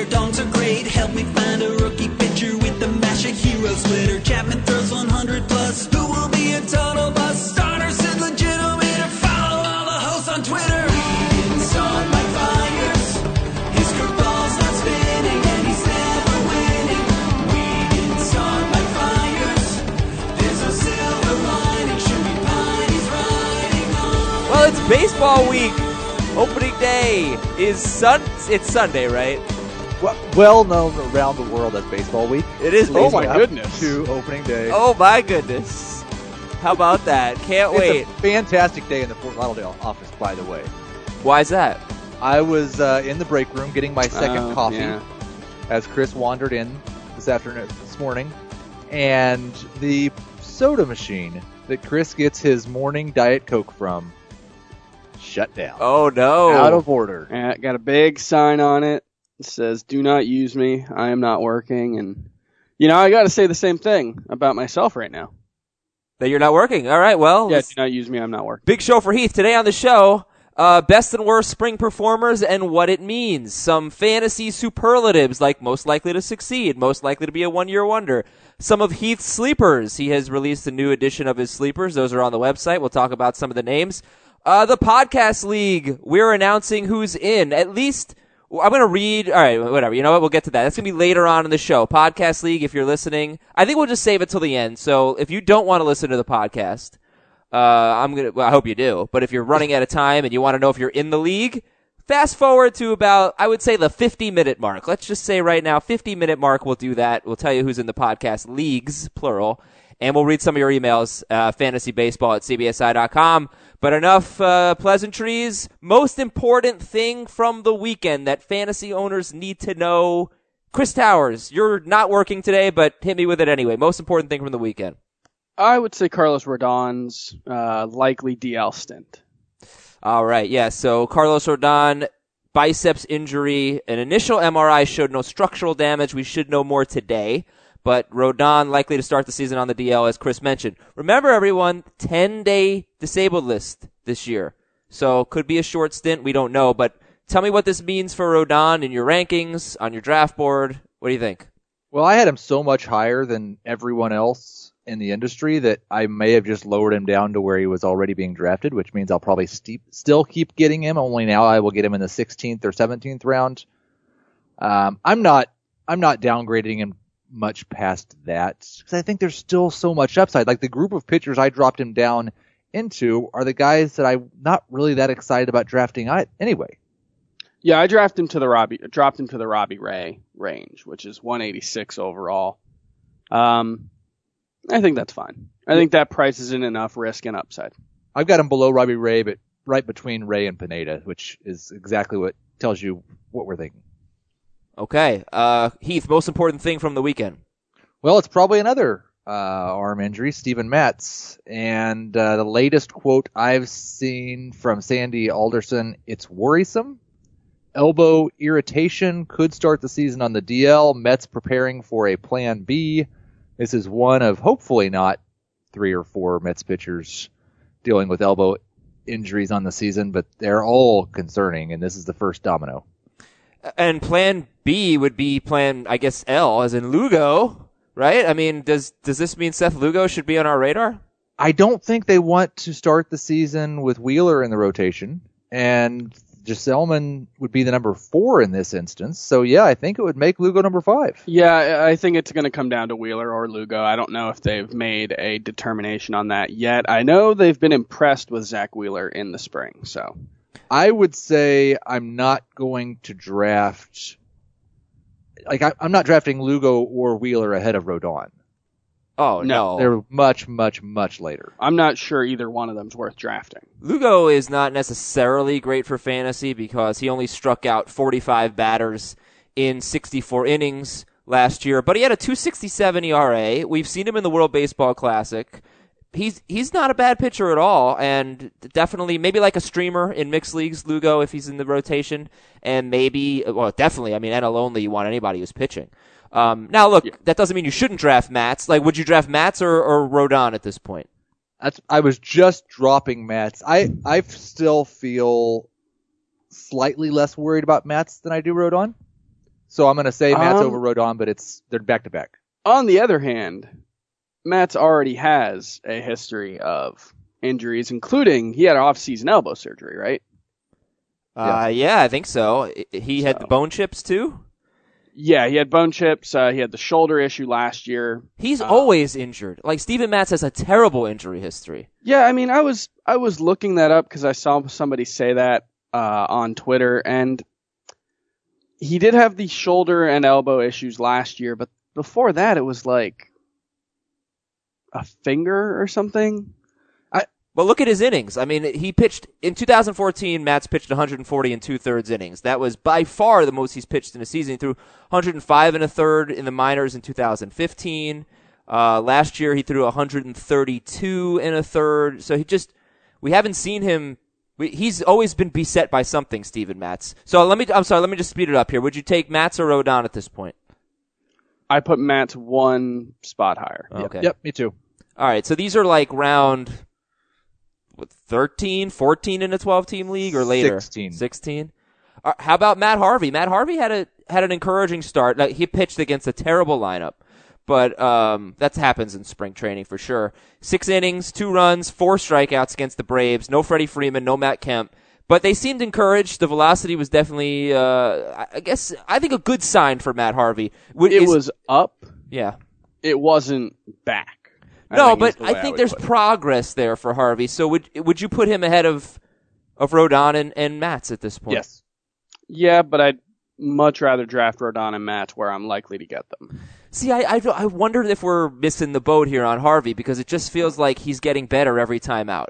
dongs are great. Help me find a rookie pitcher with the mash of hero splitter. Chapman throws 100 plus. Who will be a total bust? Starter said legitimate. Follow all the hosts on Twitter. He didn't start like fires. His curveball's not spinning and he's never winning. We didn't start like fires. There's no silver lining. Should we pine? He's riding on. Well, it's baseball week. Opening day is it's Sunday, right? Well known around the world as baseball week. It is Leading baseball. my up goodness. To opening day. Oh my goodness. How about that? Can't wait. It's a fantastic day in the Fort Lauderdale office, by the way. Why is that? I was in the break room getting my second coffee Yeah. as Chris wandered in this morning, and the soda machine that Chris gets his morning Diet Coke from shut down. Oh no. Out of order. And got a big sign on it. It says, "Do not use me. I am not working." And, I got to say the same thing about myself right now. That you're not working. All right, well. Yeah, do not use me. I'm not working. Big show for Heath. Today on the show, best and worst spring performers and what it means. Some fantasy superlatives like most likely to succeed, most likely to be a one-year wonder. Some of Heath's sleepers. He has released a new edition of his sleepers. Those are on the website. We'll talk about some of the names. The Podcast League, we're announcing who's in. At least, I'm going to read. All right, whatever. You know what? We'll get to that. That's going to be later on in the show. Podcast League, if you're listening. I think we'll just save it till the end. So if you don't want to listen to the podcast, I hope you do. But if you're running out of time and you want to know if you're in the league, fast forward to about, I would say, the 50-minute mark. Let's just say right now, 50-minute mark, we'll do that. We'll tell you who's in the podcast leagues, plural. And we'll read some of your emails, fantasybaseball@cbsi.com. But enough pleasantries. Most important thing from the weekend that fantasy owners need to know. Chris Towers, you're not working today, but hit me with it anyway. Most important thing from the weekend. I would say Carlos Rodon's likely DL stint. All right, yeah. So Carlos Rodon, biceps injury. An initial MRI showed no structural damage. We should know more today. But Rodon likely to start the season on the DL, as Chris mentioned. Remember, everyone, 10-day disabled list this year. So could be a short stint. We don't know. But tell me what this means for Rodon in your rankings, on your draft board. What do you think? Well, I had him so much higher than everyone else in the industry that I may have just lowered him down to where he was already being drafted, which means I'll probably still keep getting him. Only now I will get him in the 16th or 17th round. I'm not downgrading him much past that because I think there's still so much upside. Like the group of pitchers I dropped him down into are the guys that I'm not really that excited about drafting anyway. Yeah, I dropped him to the Robbie Ray range, which is 186 overall. I think that's fine. I think that price is in enough risk and upside. I've got him below Robbie Ray, but right between Ray and Pineda, which is exactly what tells you what we're thinking. Okay. Heath, most important thing from the weekend. Well, it's probably another arm injury, Steven Matz. And the latest quote I've seen from Sandy Alderson, it's worrisome. Elbow irritation could start the season on the DL. Mets preparing for a plan B. This is one of hopefully not 3 or 4 Mets pitchers dealing with elbow injuries on the season, but they're all concerning, and this is the first domino. And plan B would be plan, I guess, L, as in Lugo, right? I mean, does this mean Seth Lugo should be on our radar? I don't think they want to start the season with Wheeler in the rotation, and Gesellman would be the number 4 in this instance. So, yeah, I think it would make Lugo number 5. Yeah, I think it's going to come down to Wheeler or Lugo. I don't know if they've made a determination on that yet. I know they've been impressed with Zach Wheeler in the spring, so... I would say I'm not going to draft, I'm not drafting Lugo or Wheeler ahead of Rodon. Oh, no. They're much, much, much later. I'm not sure either one of them's worth drafting. Lugo is not necessarily great for fantasy because he only struck out 45 batters in 64 innings last year, but he had a 2.67 ERA. We've seen him in the World Baseball Classic. He's not a bad pitcher at all, and definitely maybe like a streamer in mixed leagues, Lugo, if he's in the rotation, and maybe, well, definitely, I mean, NL only, you want anybody who's pitching. Now, look, that doesn't mean you shouldn't draft Matz. Like, would you draft Matz or Rodon at this point? I was just dropping Matz. I still feel slightly less worried about Matz than I do Rodon. So I'm going to say Matt's over Rodon, but they're back to back. On the other hand, Matt's already has a history of injuries, including he had off-season elbow surgery, right? Yeah, I think so. He had the bone chips too? Yeah, he had bone chips. He had the shoulder issue last year. He's always injured. Like, Steven Matz has a terrible injury history. Yeah, I mean, I was looking that up because I saw somebody say that on Twitter, and he did have the shoulder and elbow issues last year, but before that it was like a finger or something. Well, look at his innings. I mean, he pitched in 2014. Matz pitched 140 and 2/3 innings. That was by far the most he's pitched in a season. He threw 105 and 1/3 in the minors in 2015. Last year he threw 132 and 1/3. So we haven't seen him. He's always been beset by something, Steven Matz. So let me just speed it up here. Would you take Matz or Rodon at this point? I put Matz one spot higher. Okay. Yep, me too. All right. So these are like round 13, 14 in a 12-team league or later? 16. How about Matt Harvey? Matt Harvey had an encouraging start. He pitched against a terrible lineup, but that happens in spring training for sure. 6 innings, 2 runs, 4 strikeouts against the Braves. No Freddie Freeman, no Matt Kemp. But they seemed encouraged. The velocity was definitely, I think a good sign for Matt Harvey. It was up. Yeah. It wasn't back. No, but I think there's progress there for Harvey. So would you put him ahead of Rodon and Matz at this point? Yes. Yeah, but I'd much rather draft Rodon and Matz where I'm likely to get them. See, I wonder if we're missing the boat here on Harvey because it just feels like he's getting better every time out.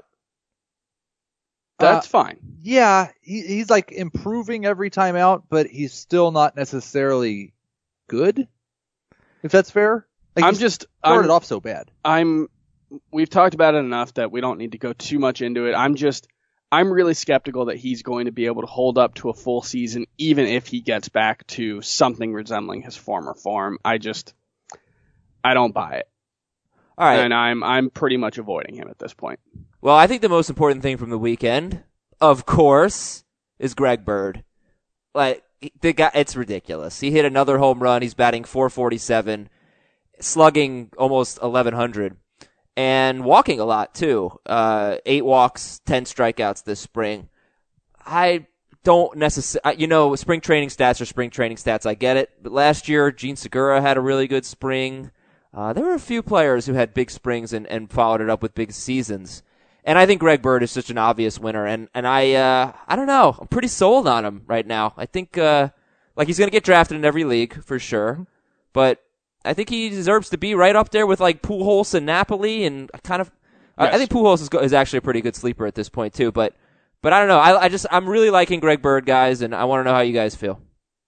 That's fine. Yeah, he's like improving every time out, but he's still not necessarily good. If that's fair. Like started off so bad. We've talked about it enough that we don't need to go too much into it. I'm really skeptical that he's going to be able to hold up to a full season, even if he gets back to something resembling his former form. I don't buy it. All right. And I'm pretty much avoiding him at this point. Well, I think the most important thing from the weekend, of course, is Greg Bird. Like, the guy, it's ridiculous. He hit another home run. He's batting .447. Slugging almost 1,100 and walking a lot too. 8 walks, 10 strikeouts this spring. I don't necessarily, spring training stats are spring training stats. I get it. But last year, Gene Segura had a really good spring. There were a few players who had big springs and followed it up with big seasons. And I think Greg Bird is such an obvious winner. And I don't know. I'm pretty sold on him right now. I think, he's going to get drafted in every league for sure. But I think he deserves to be right up there with like Pujols and Napoli, and yes. I think Pujols is actually a pretty good sleeper at this point too. But I don't know. I'm really liking Greg Bird, guys, and I want to know how you guys feel.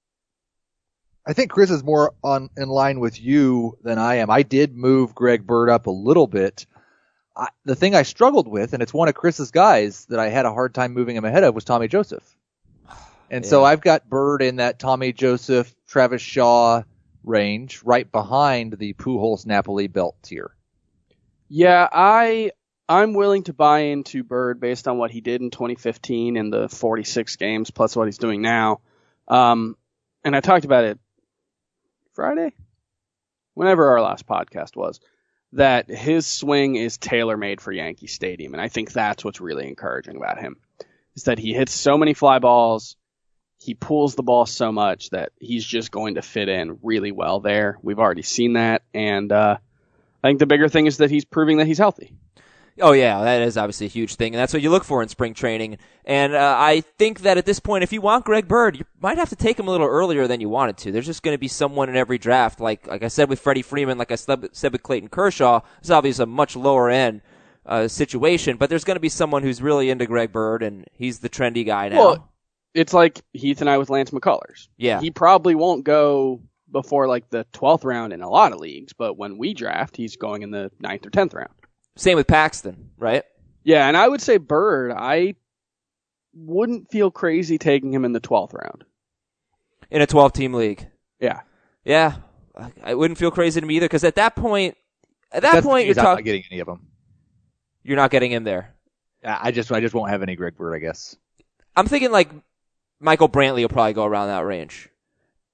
I think Chris is more in line with you than I am. I did move Greg Bird up a little bit. The thing I struggled with, and it's one of Chris's guys that I had a hard time moving him ahead of, was Tommy Joseph. And so I've got Bird in that Tommy Joseph, Travis Shaw range, right behind the Pujols Napoli belt tier. Yeah, I'm willing to buy into Bird based on what he did in 2015 in the 46 games plus what he's doing now. And I talked about it Friday, whenever our last podcast was, that his swing is tailor-made for Yankee Stadium, and I think that's what's really encouraging about him, is that he hits so many fly balls. He pulls the ball so much that he's just going to fit in really well there. We've already seen that, and I think the bigger thing is that he's proving that he's healthy. Oh, yeah, that is obviously a huge thing, and that's what you look for in spring training. And I think that at this point, if you want Greg Bird, you might have to take him a little earlier than you wanted to. There's just going to be someone in every draft, like I said with Freddie Freeman, like I said with Clayton Kershaw. It's obviously a much lower-end situation, but there's going to be someone who's really into Greg Bird, and he's the trendy guy now. Well, it's like Heath and I with Lance McCullers. Yeah. He probably won't go before like the 12th round in a lot of leagues, but when we draft, he's going in the 9th or 10th round. Same with Paxton, right? Yeah, and I would say Bird, I wouldn't feel crazy taking him in the 12th round. In a 12-team league. Yeah. Yeah. I wouldn't feel crazy to me either, because at that point you're not getting any of them. You're not getting him there. I just won't have any Greg Bird, I guess. I'm thinking like Michael Brantley will probably go around that range.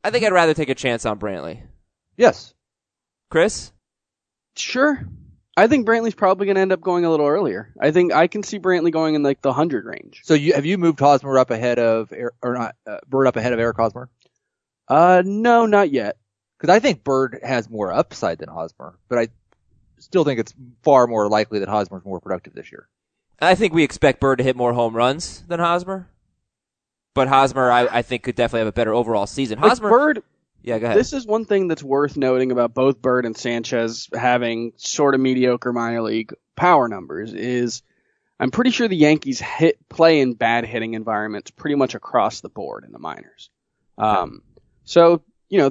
I think I'd rather take a chance on Brantley. Yes. Chris? Sure. I think Brantley's probably going to end up going a little earlier. I think I can see Brantley going in like the 100 range. So have you moved Hosmer up ahead of Bird up ahead of Eric Hosmer? No, not yet. Because I think Bird has more upside than Hosmer, but I still think it's far more likely that Hosmer's more productive this year. I think we expect Bird to hit more home runs than Hosmer. But Hosmer, I think, could definitely have a better overall season. Hosmer, Bird, yeah, go ahead. this is one thing that's worth noting about both Bird and Sanchez having sort of mediocre minor league power numbers is I'm pretty sure the Yankees play in bad hitting environments pretty much across the board in the minors. So, there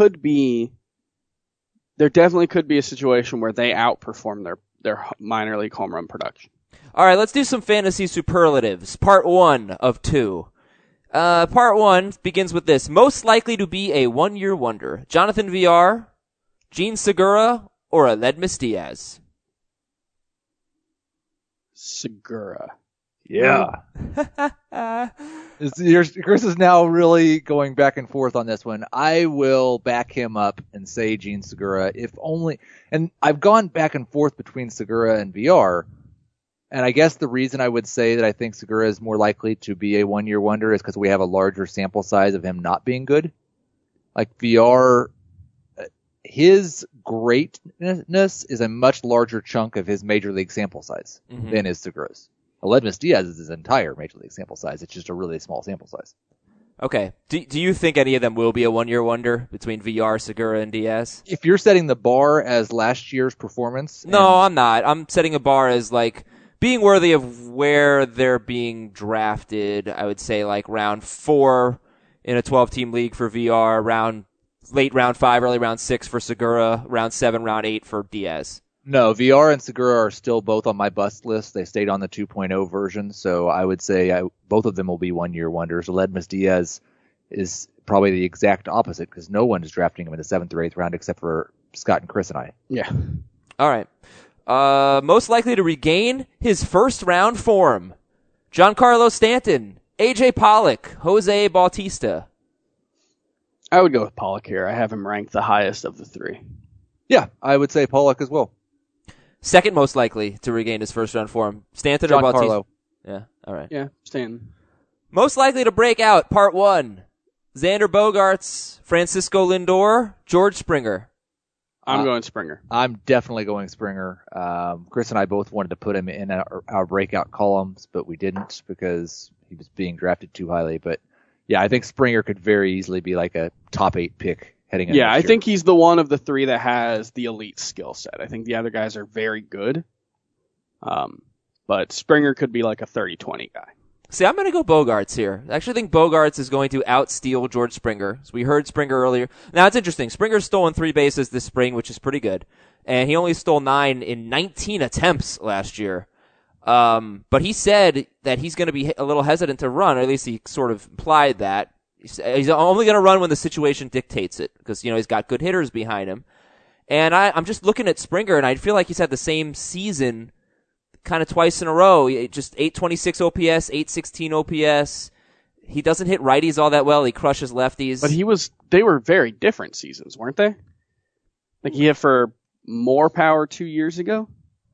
definitely could be a situation where they outperform their minor league home run production. All right, let's do some fantasy superlatives. Part 1 of 2. Part 1 begins with this. Most likely to be a one-year wonder. Jonathan VR, Gene Segura, or Aledmys Diaz? Segura. Yeah. Chris is now really going back and forth on this one. I will back him up and say Gene Segura, if only. And I've gone back and forth between Segura and VR. And I guess the reason I would say that I think Segura is more likely to be a one-year wonder is because we have a larger sample size of him not being good. Like VR, his greatness is a much larger chunk of his major league sample size than is Segura's. Aledmys Diaz is his entire major league sample size. It's just a really small sample size. Okay. Do you think any of them will be a one-year wonder between VR, Segura, and Diaz? If you're setting the bar as last year's performance... No, I'm not. I'm setting a bar as, like, being worthy of where they're being drafted. I would say, like, round 4 in a 12-team league for VR, late round 5, early round 6 for Segura, round 7, round 8 for Diaz. No, VR and Segura are still both on my bust list. They stayed on the 2.0 version, so I would say both of them will be one-year wonders. Aledmys Diaz is probably the exact opposite because no one is drafting him in the 7th or 8th round except for Scott and Chris and I. Yeah. All right. Most likely to regain his first-round form. Giancarlo Stanton, A.J. Pollock, Jose Bautista. I would go with Pollock here. I have him ranked the highest of the 3. Yeah, I would say Pollock as well. Second most likely to regain his first-round form. Stanton or Bautista? Giancarlo. Yeah, all right. Yeah, Stanton. Most likely to break out, part 1. Xander Bogaerts, Francisco Lindor, George Springer. I'm going Springer. I'm definitely going Springer. Chris and I both wanted to put him in our breakout columns, but we didn't because he was being drafted too highly. But yeah, I think Springer could very easily be like a top 8 pick heading into Yeah, I next year. think he's the one of the 3 that has the elite skill set. I think the other guys are very good. But Springer could be like a 30-20 guy. See, I'm going to go Bogaerts here. I actually think Bogaerts is going to outsteal George Springer. So we heard Springer earlier. Now, it's interesting. Springer's stolen 3 bases this spring, which is pretty good. And he only stole 9 in 19 attempts last year. But he said that he's going to be a little hesitant to run, or at least he sort of implied that. He's only going to run when the situation dictates it, because, he's got good hitters behind him. And I'm just looking at Springer, and I feel like he's had the same season kind of twice in a row. Just 826 OPS, 816 OPS. He doesn't hit righties all that well. He crushes lefties. But they were very different seasons, weren't they? Like he hit for more power 2 years ago?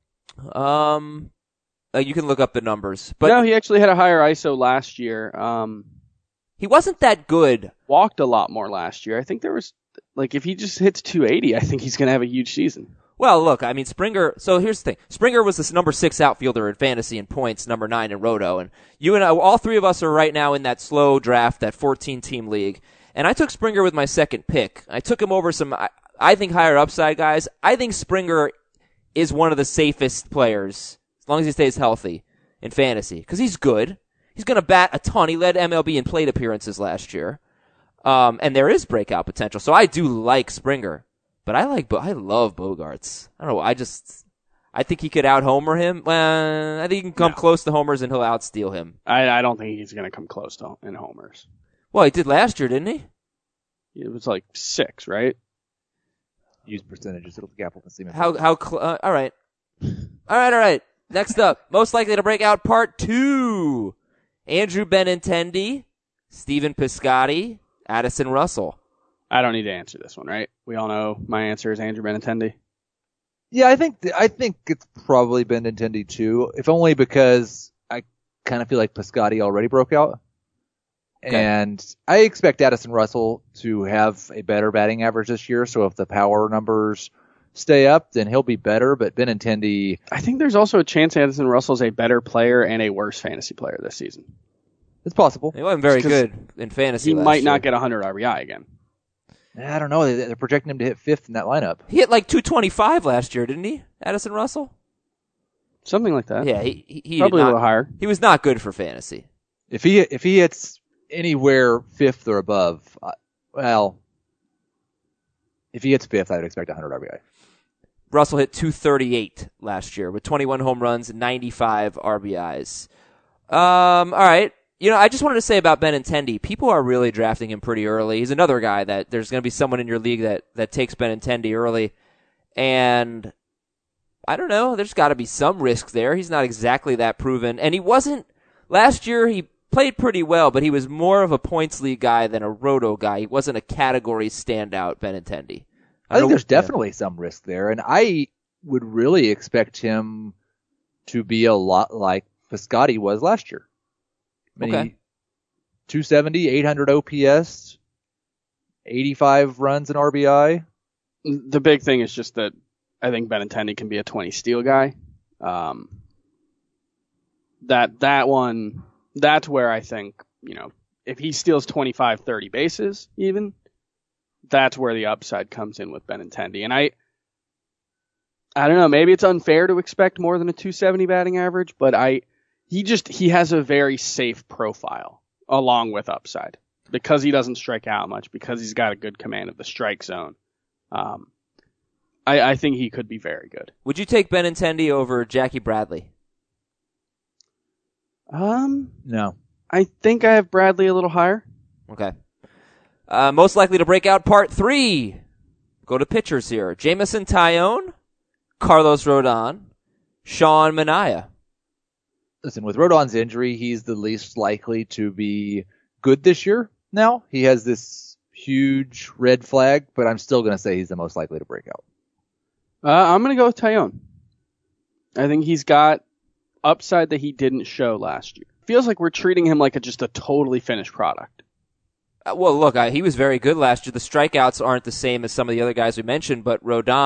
You can look up the numbers. But no, he actually had a higher ISO last year. He wasn't that good. Walked a lot more last year. I think there was, like, if he just hits 280, I think he's going to have a huge season. Well, look, I mean, Springer, so here's the thing. Springer was this number 6 outfielder in fantasy in points, number 9 in roto, and you and I, all 3 of us are right now in that slow draft, that 14-team league, and I took Springer with my second pick. I took him over some, I think, higher upside guys. I think Springer is one of the safest players, as long as he stays healthy, in fantasy, because he's good. He's going to bat a ton. He led MLB in plate appearances last year, and there is breakout potential, so I do like Springer. But I love Bogaerts. I don't know. I think he could out-homer him. Well, I think he can come close to homers and he'll outsteal him. I don't think he's going to come close to in homers. Well, he did last year, didn't he? It was like 6, right? Use percentages. It'll gap up and see. All right. All right. Next up, most likely to break out, part 2. Andrew Benintendi, Stephen Piscotty, Addison Russell. I don't need to answer this one, right? We all know my answer is Andrew Benintendi. Yeah, I think it's probably Benintendi too, if only because I kind of feel like Piscotty already broke out. Okay. And I expect Addison Russell to have a better batting average this year, so if the power numbers stay up, then he'll be better, but Benintendi... I think there's also a chance Addison Russell's a better player and a worse fantasy player this season. It's possible. He wasn't very good in fantasy He last might year. not get 100 RBI again. I don't know. They're projecting him to hit 5th in that lineup. He hit like 225 last year, didn't he, Addison Russell? Something like that. Yeah, he Probably did not, a little higher. He was not good for fantasy. If he hits anywhere 5th or above, if he hits 5th, I would expect 100 RBI. Russell hit 238 last year with 21 home runs and 95 RBIs. All right. I just wanted to say about Benintendi, people are really drafting him pretty early. He's another guy that there's going to be someone in your league that takes Benintendi early. And I don't know, there's got to be some risk there. He's not exactly that proven. And he wasn't, last year he played pretty well, but he was more of a points league guy than a roto guy. He wasn't a category standout, Benintendi. I think there's definitely some risk there, and I would really expect him to be a lot like Piscotty was last year. Okay. 270, 800 OPS, 85 runs and RBI. The big thing is just that I think Benintendi can be a 20 steal guy. That one, that's where I think, if he steals 25, 30 bases even, that's where the upside comes in with Benintendi. And I don't know, maybe it's unfair to expect more than a 270 batting average, but he has a very safe profile along with upside because he doesn't strike out much, because he's got a good command of the strike zone. I think he could be very good. Would you take Benintendi over Jackie Bradley? No. I think I have Bradley a little higher. Okay. Most likely to break out part 3. Go to pitchers here. Jameson Taillon, Carlos Rodon, Sean Manaea. Listen, with Rodon's injury, he's the least likely to be good this year now. He has this huge red flag, but I'm still going to say he's the most likely to break out. I'm going to go with Taillon. I think he's got upside that he didn't show last year. Feels like we're treating him like just a totally finished product. Well, look, he was very good last year. The strikeouts aren't the same as some of the other guys we mentioned, but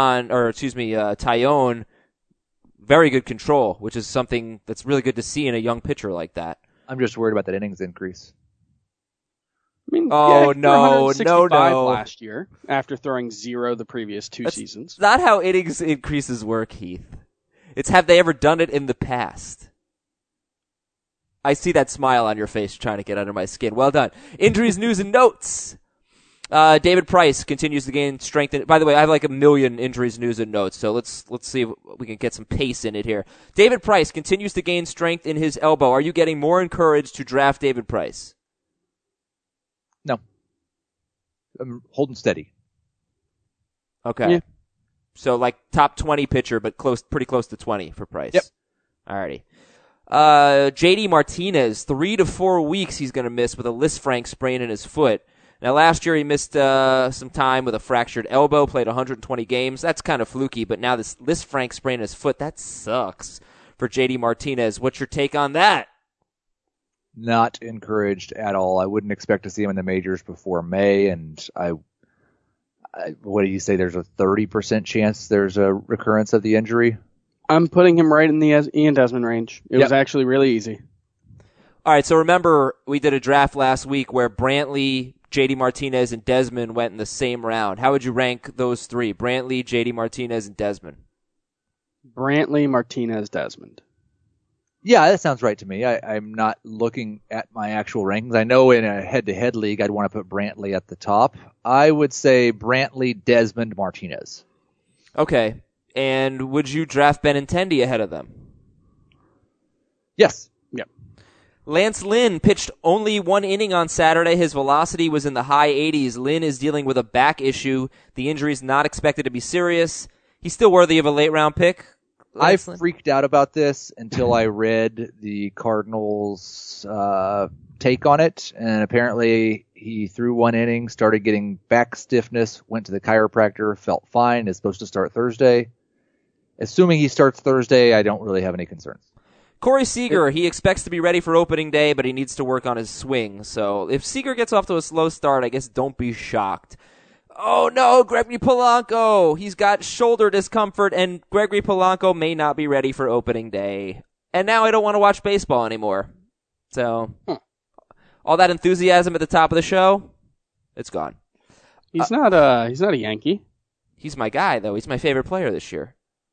Taillon, very good control, which is something that's really good to see in a young pitcher like that. I'm just worried about that innings increase. I mean, no. Last year after throwing 0 the previous 2 seasons. It's not how innings increases work, Heath. It's have they ever done it in the past? I see that smile on your face trying to get under my skin. Well done. Injuries, news, and notes. David Price continues to gain strength. By the way, I have like a million injuries, news, and notes, so let's see if we can get some pace in it here. David Price continues to gain strength in his elbow. Are you getting more encouraged to draft David Price? No. I'm holding steady. Okay. Yeah. So like top 20 pitcher, but pretty close to 20 for Price. Yep. Alrighty. JD Martinez, 3 to 4 weeks he's going to miss with a Lisfranc sprain in his foot. Now, last year he missed some time with a fractured elbow, played 120 games. That's kind of fluky, but now this Lisfranc sprain in his foot, that sucks for JD Martinez. What's your take on that? Not encouraged at all. I wouldn't expect to see him in the majors before May, and what do you say? There's a 30% chance there's a recurrence of the injury? I'm putting him right in the Ian Desmond range. It was actually really easy. All right, so remember we did a draft last week where Brantley, JD Martinez, and Desmond went in the same round. How would you rank those 3? Brantley, JD Martinez, and Desmond. Brantley, Martinez, Desmond. Yeah, that sounds right to me. I'm not looking at my actual rankings. I know in a head-to-head league I'd want to put Brantley at the top. I would say Brantley, Desmond, Martinez. Okay. And would you draft Benintendi ahead of them? Yes. Yep. Lance Lynn pitched only 1 inning on Saturday. His velocity was in the high 80s. Lynn is dealing with a back issue. The injury is not expected to be serious. He's still worthy of a late-round pick. I freaked out about this until I read the Cardinals' take on it, and apparently he threw one inning, started getting back stiffness, went to the chiropractor, felt fine, is supposed to start Thursday. Assuming he starts Thursday, I don't really have any concerns. Corey Seager, he expects to be ready for opening day, but he needs to work on his swing. So if Seager gets off to a slow start, I guess don't be shocked. Oh no, Gregory Polanco! He's got shoulder discomfort, and Gregory Polanco may not be ready for opening day. And now I don't want to watch baseball anymore. So, all that enthusiasm at the top of the show, it's gone. He's not a Yankee. He's my guy, though. He's my favorite player this year.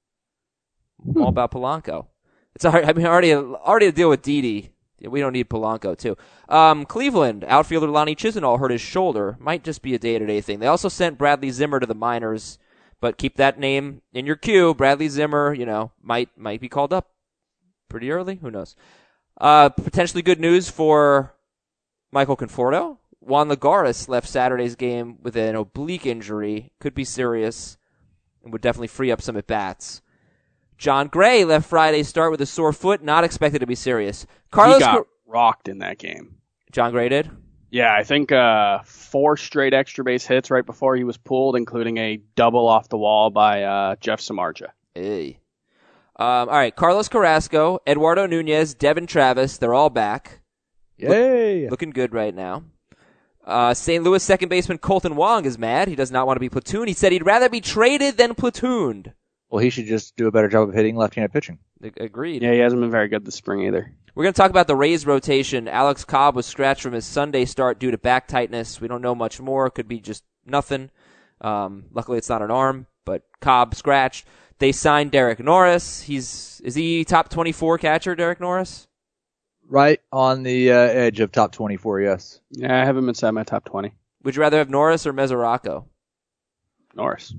I'm all about Polanco. It's hard. I mean, already to deal with Didi. We don't need Polanco, too. Cleveland, outfielder Lonnie Chisenhall hurt his shoulder. Might just be a day-to-day thing. They also sent Bradley Zimmer to the minors, but keep that name in your queue. Bradley Zimmer, might be called up pretty early. Who knows? Potentially good news for Michael Conforto. Juan Lagares left Saturday's game with an oblique injury. Could be serious and would definitely free up some at-bats. John Gray left Friday's start with a sore foot, not expected to be serious. He got rocked in that game. John Gray did? Yeah, I think 4 straight extra base hits right before he was pulled, including a double off the wall by Jeff Samardzija. Hey. All right, Carlos Carrasco, Eduardo Nunez, Devin Travis, they're all back. Yay! Looking good right now. St. Louis second baseman Colton Wong is mad. He does not want to be platooned. He said he'd rather be traded than platooned. Well, he should just do a better job of hitting left-handed pitching. Agreed. Yeah, he hasn't been very good this spring either. We're going to talk about the Rays rotation. Alex Cobb was scratched from his Sunday start due to back tightness. We don't know much more. Could be just nothing. Luckily, it's not an arm, but Cobb scratched. They signed Derek Norris. Is he top 24 catcher, Derek Norris? Right on the edge of top 24, yes. Yeah, I haven't been inside my top 20. Would you rather have Norris or Mesoraco? Norris.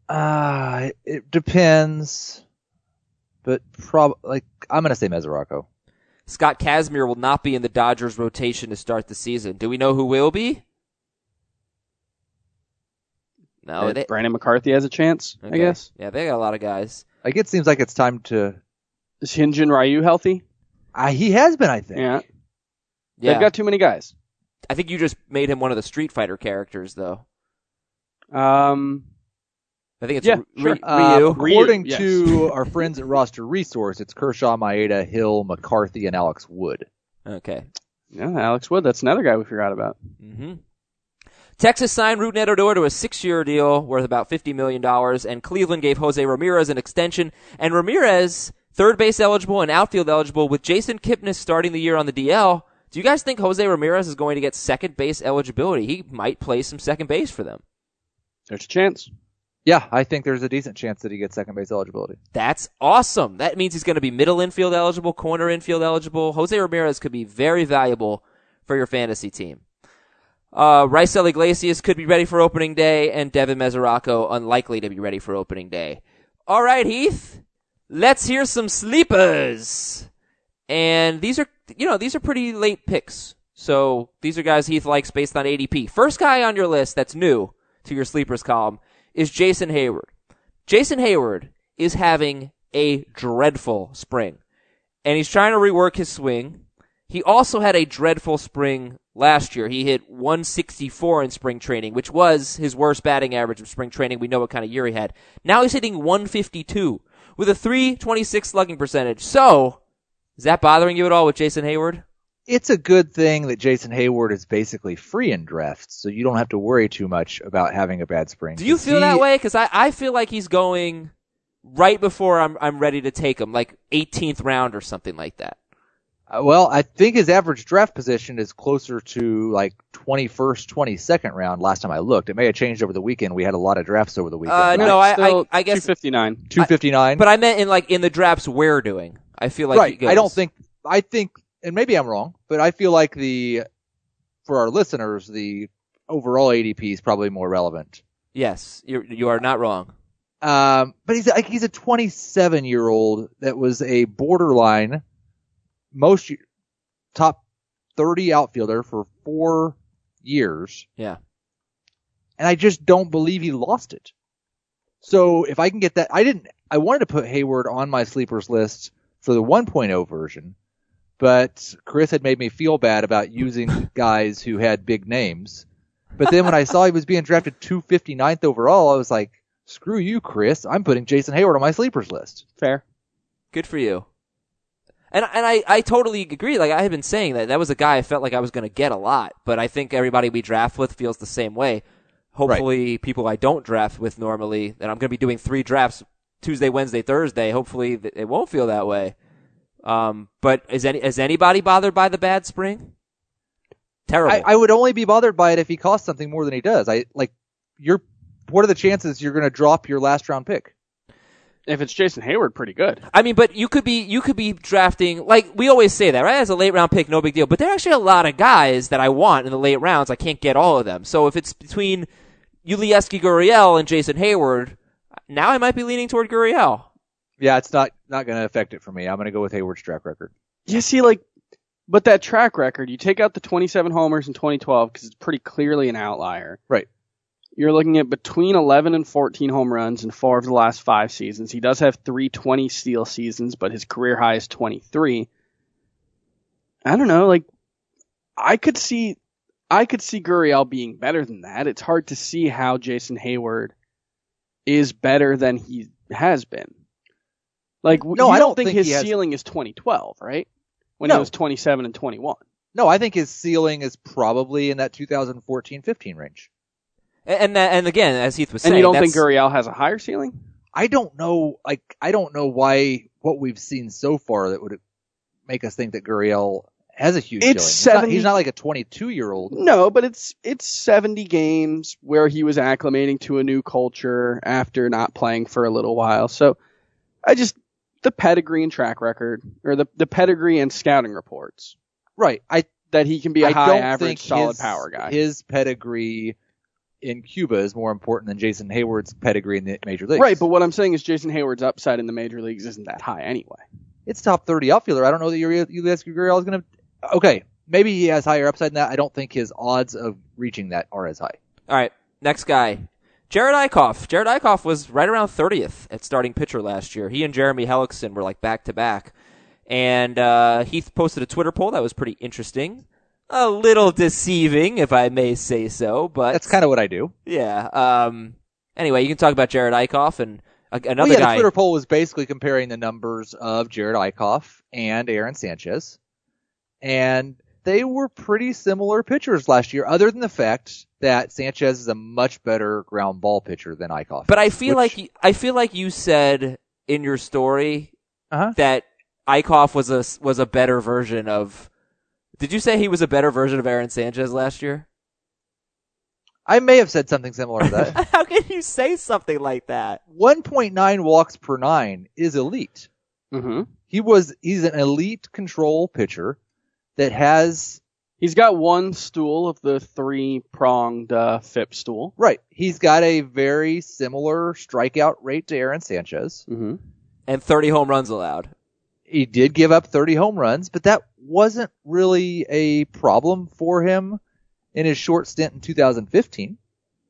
It depends, but I'm going to say Mesoraco. Scott Kazmir will not be in the Dodgers rotation to start the season. Do we know who will be? No, Brandon McCarthy has a chance, okay. I guess. Yeah, they got a lot of guys. It seems like it's time to... Is Hyun-Jin Ryu healthy? He has been, I think. Yeah. They've got too many guys. I think you just made him one of the Street Fighter characters, though. I think it's sure. Ryu. According yes. to our friends at Roster Resource, it's Kershaw, Maeda, Hill, McCarthy, and Alex Wood. Okay. Yeah, Alex Wood. That's another guy we forgot about. Mm-hmm. Texas signed Rougned Odor to a 6-year deal worth about $50 million, and Cleveland gave Jose Ramirez an extension. And Ramirez, third base eligible and outfield eligible, with Jason Kipnis starting the year on the DL. Do you guys think Jose Ramirez is going to get second base eligibility? He might play some second base for them. There's a chance. Yeah, I think there's a decent chance that he gets second base eligibility. That's awesome. That means he's going to be middle infield eligible, corner infield eligible. Jose Ramirez could be very valuable for your fantasy team. Raisel Iglesias could be ready for opening day, and Devin Mesoraco unlikely to be ready for opening day. All right, Heath, let's hear some sleepers. And these are pretty late picks. So these are guys Heath likes based on ADP. First guy on your list that's new to your sleepers column is Jason Hayward. Jason Hayward is having a dreadful spring, and he's trying to rework his swing. He also had a dreadful spring last year. He hit 164 in spring training, which was his worst batting average of spring training. We know what kind of year he had. Now he's hitting 152 with a .326 slugging percentage. So, is that bothering you at all with Jason Hayward? It's a good thing that Jason Hayward is basically free in drafts, so you don't have to worry too much about having a bad spring. Do you feel that way? Because I feel like he's going right before I'm ready to take him, like 18th round or something like that. Well, I think his average draft position is closer to like 21st, 22nd round last time I looked. It may have changed over the weekend. We had a lot of drafts over the weekend. No, I guess 259. 259. But I meant in the drafts we're doing. I feel like right. he goes. I think, and maybe I'm wrong, but I feel like for our listeners, the overall ADP is probably more relevant. Yes, you are not wrong. But he's a 27-year-old that was a borderline most top 30 outfielder for 4 years. Yeah. And I just don't believe he lost it. So if I can get that, I didn't I wanted to put Hayward on my sleepers list for the 1.0 version, but Chris had made me feel bad about using guys who had big names. But then when I saw he was being drafted 259th overall, I was like, screw you, Chris. I'm putting Jason Hayward on my sleepers list. Fair. Good for you. And I totally agree. Like I had been saying that was a guy I felt like I was going to get a lot, but I think everybody we draft with feels the same way. Hopefully people I don't draft with normally, and I'm going to be doing 3 drafts Tuesday, Wednesday, Thursday. Hopefully it won't feel that way. But is anybody bothered by the bad spring? Terrible. I would only be bothered by it if he costs something more than he does. What are the chances you're going to drop your last round pick? If it's Jason Hayward, pretty good. I mean, but you could be drafting, like we always say that, right? As a late round pick, no big deal. But there are actually a lot of guys that I want in the late rounds. I can't get all of them. So if it's between Yulieski Gurriel and Jason Hayward, now I might be leaning toward Gurriel. Yeah, it's not going to affect it for me. I'm going to go with Hayward's track record. You see, but that track record, you take out the 27 homers in 2012 because it's pretty clearly an outlier. Right. You're looking at between 11 and 14 home runs in 4 of the last 5 seasons. He does have 3 20 steal seasons, but his career high is 23. I don't know, I could see Gurriel being better than that. It's hard to see how Jason Hayward is better than he has been. No, I don't think his he has... ceiling is 2012, right? When No. he was 27 and 21. No, I think his ceiling is probably in that 2014-15 range. And again, as Heath was saying, and you don't think Gurriel has a higher ceiling? I don't know. I don't know why what we've seen so far that would make us think that Gurriel has a huge ceiling. He's not like a 22-year-old. No, but it's 70 games where he was acclimating to a new culture after not playing for a little while. So the pedigree and track record, or the pedigree and scouting reports. Right. That he can be a high average, solid power guy. His pedigree in Cuba is more important than Jason Hayward's pedigree in the major leagues. Right, but what I'm saying is Jason Hayward's upside in the major leagues isn't that high anyway. It's top 30 outfielder. I don't know that Yulieski Gurriel is going to... Okay, maybe he has higher upside than that. I don't think his odds of reaching that are as high. All right, next guy. Jared Eichhoff. Jared Eichhoff was right around 30th at starting pitcher last year. He and Jeremy Hellickson were back-to-back. And Heath posted a Twitter poll that was pretty interesting. A little deceiving, if I may say so, but... That's kind of what I do. Yeah. Anyway, you can talk about Jared Eichhoff and another guy. The Twitter poll was basically comparing the numbers of Jared Eichhoff and Aaron Sanchez. And they were pretty similar pitchers last year, other than the fact that Sanchez is a much better ground ball pitcher than Eichhoff. But I feel like you said in your story that Eichhoff was a better version of... Did you say he was a better version of Aaron Sanchez last year? I may have said something similar to that. How can you say something like that? 1.9 walks per 9 is elite. Mm-hmm. He's an elite control pitcher that has... He's got one stool of the 3-pronged FIP stool. Right. He's got a very similar strikeout rate to Aaron Sanchez. Mm-hmm. And 30 home runs allowed. He did give up 30 home runs, but that wasn't really a problem for him in his short stint in 2015.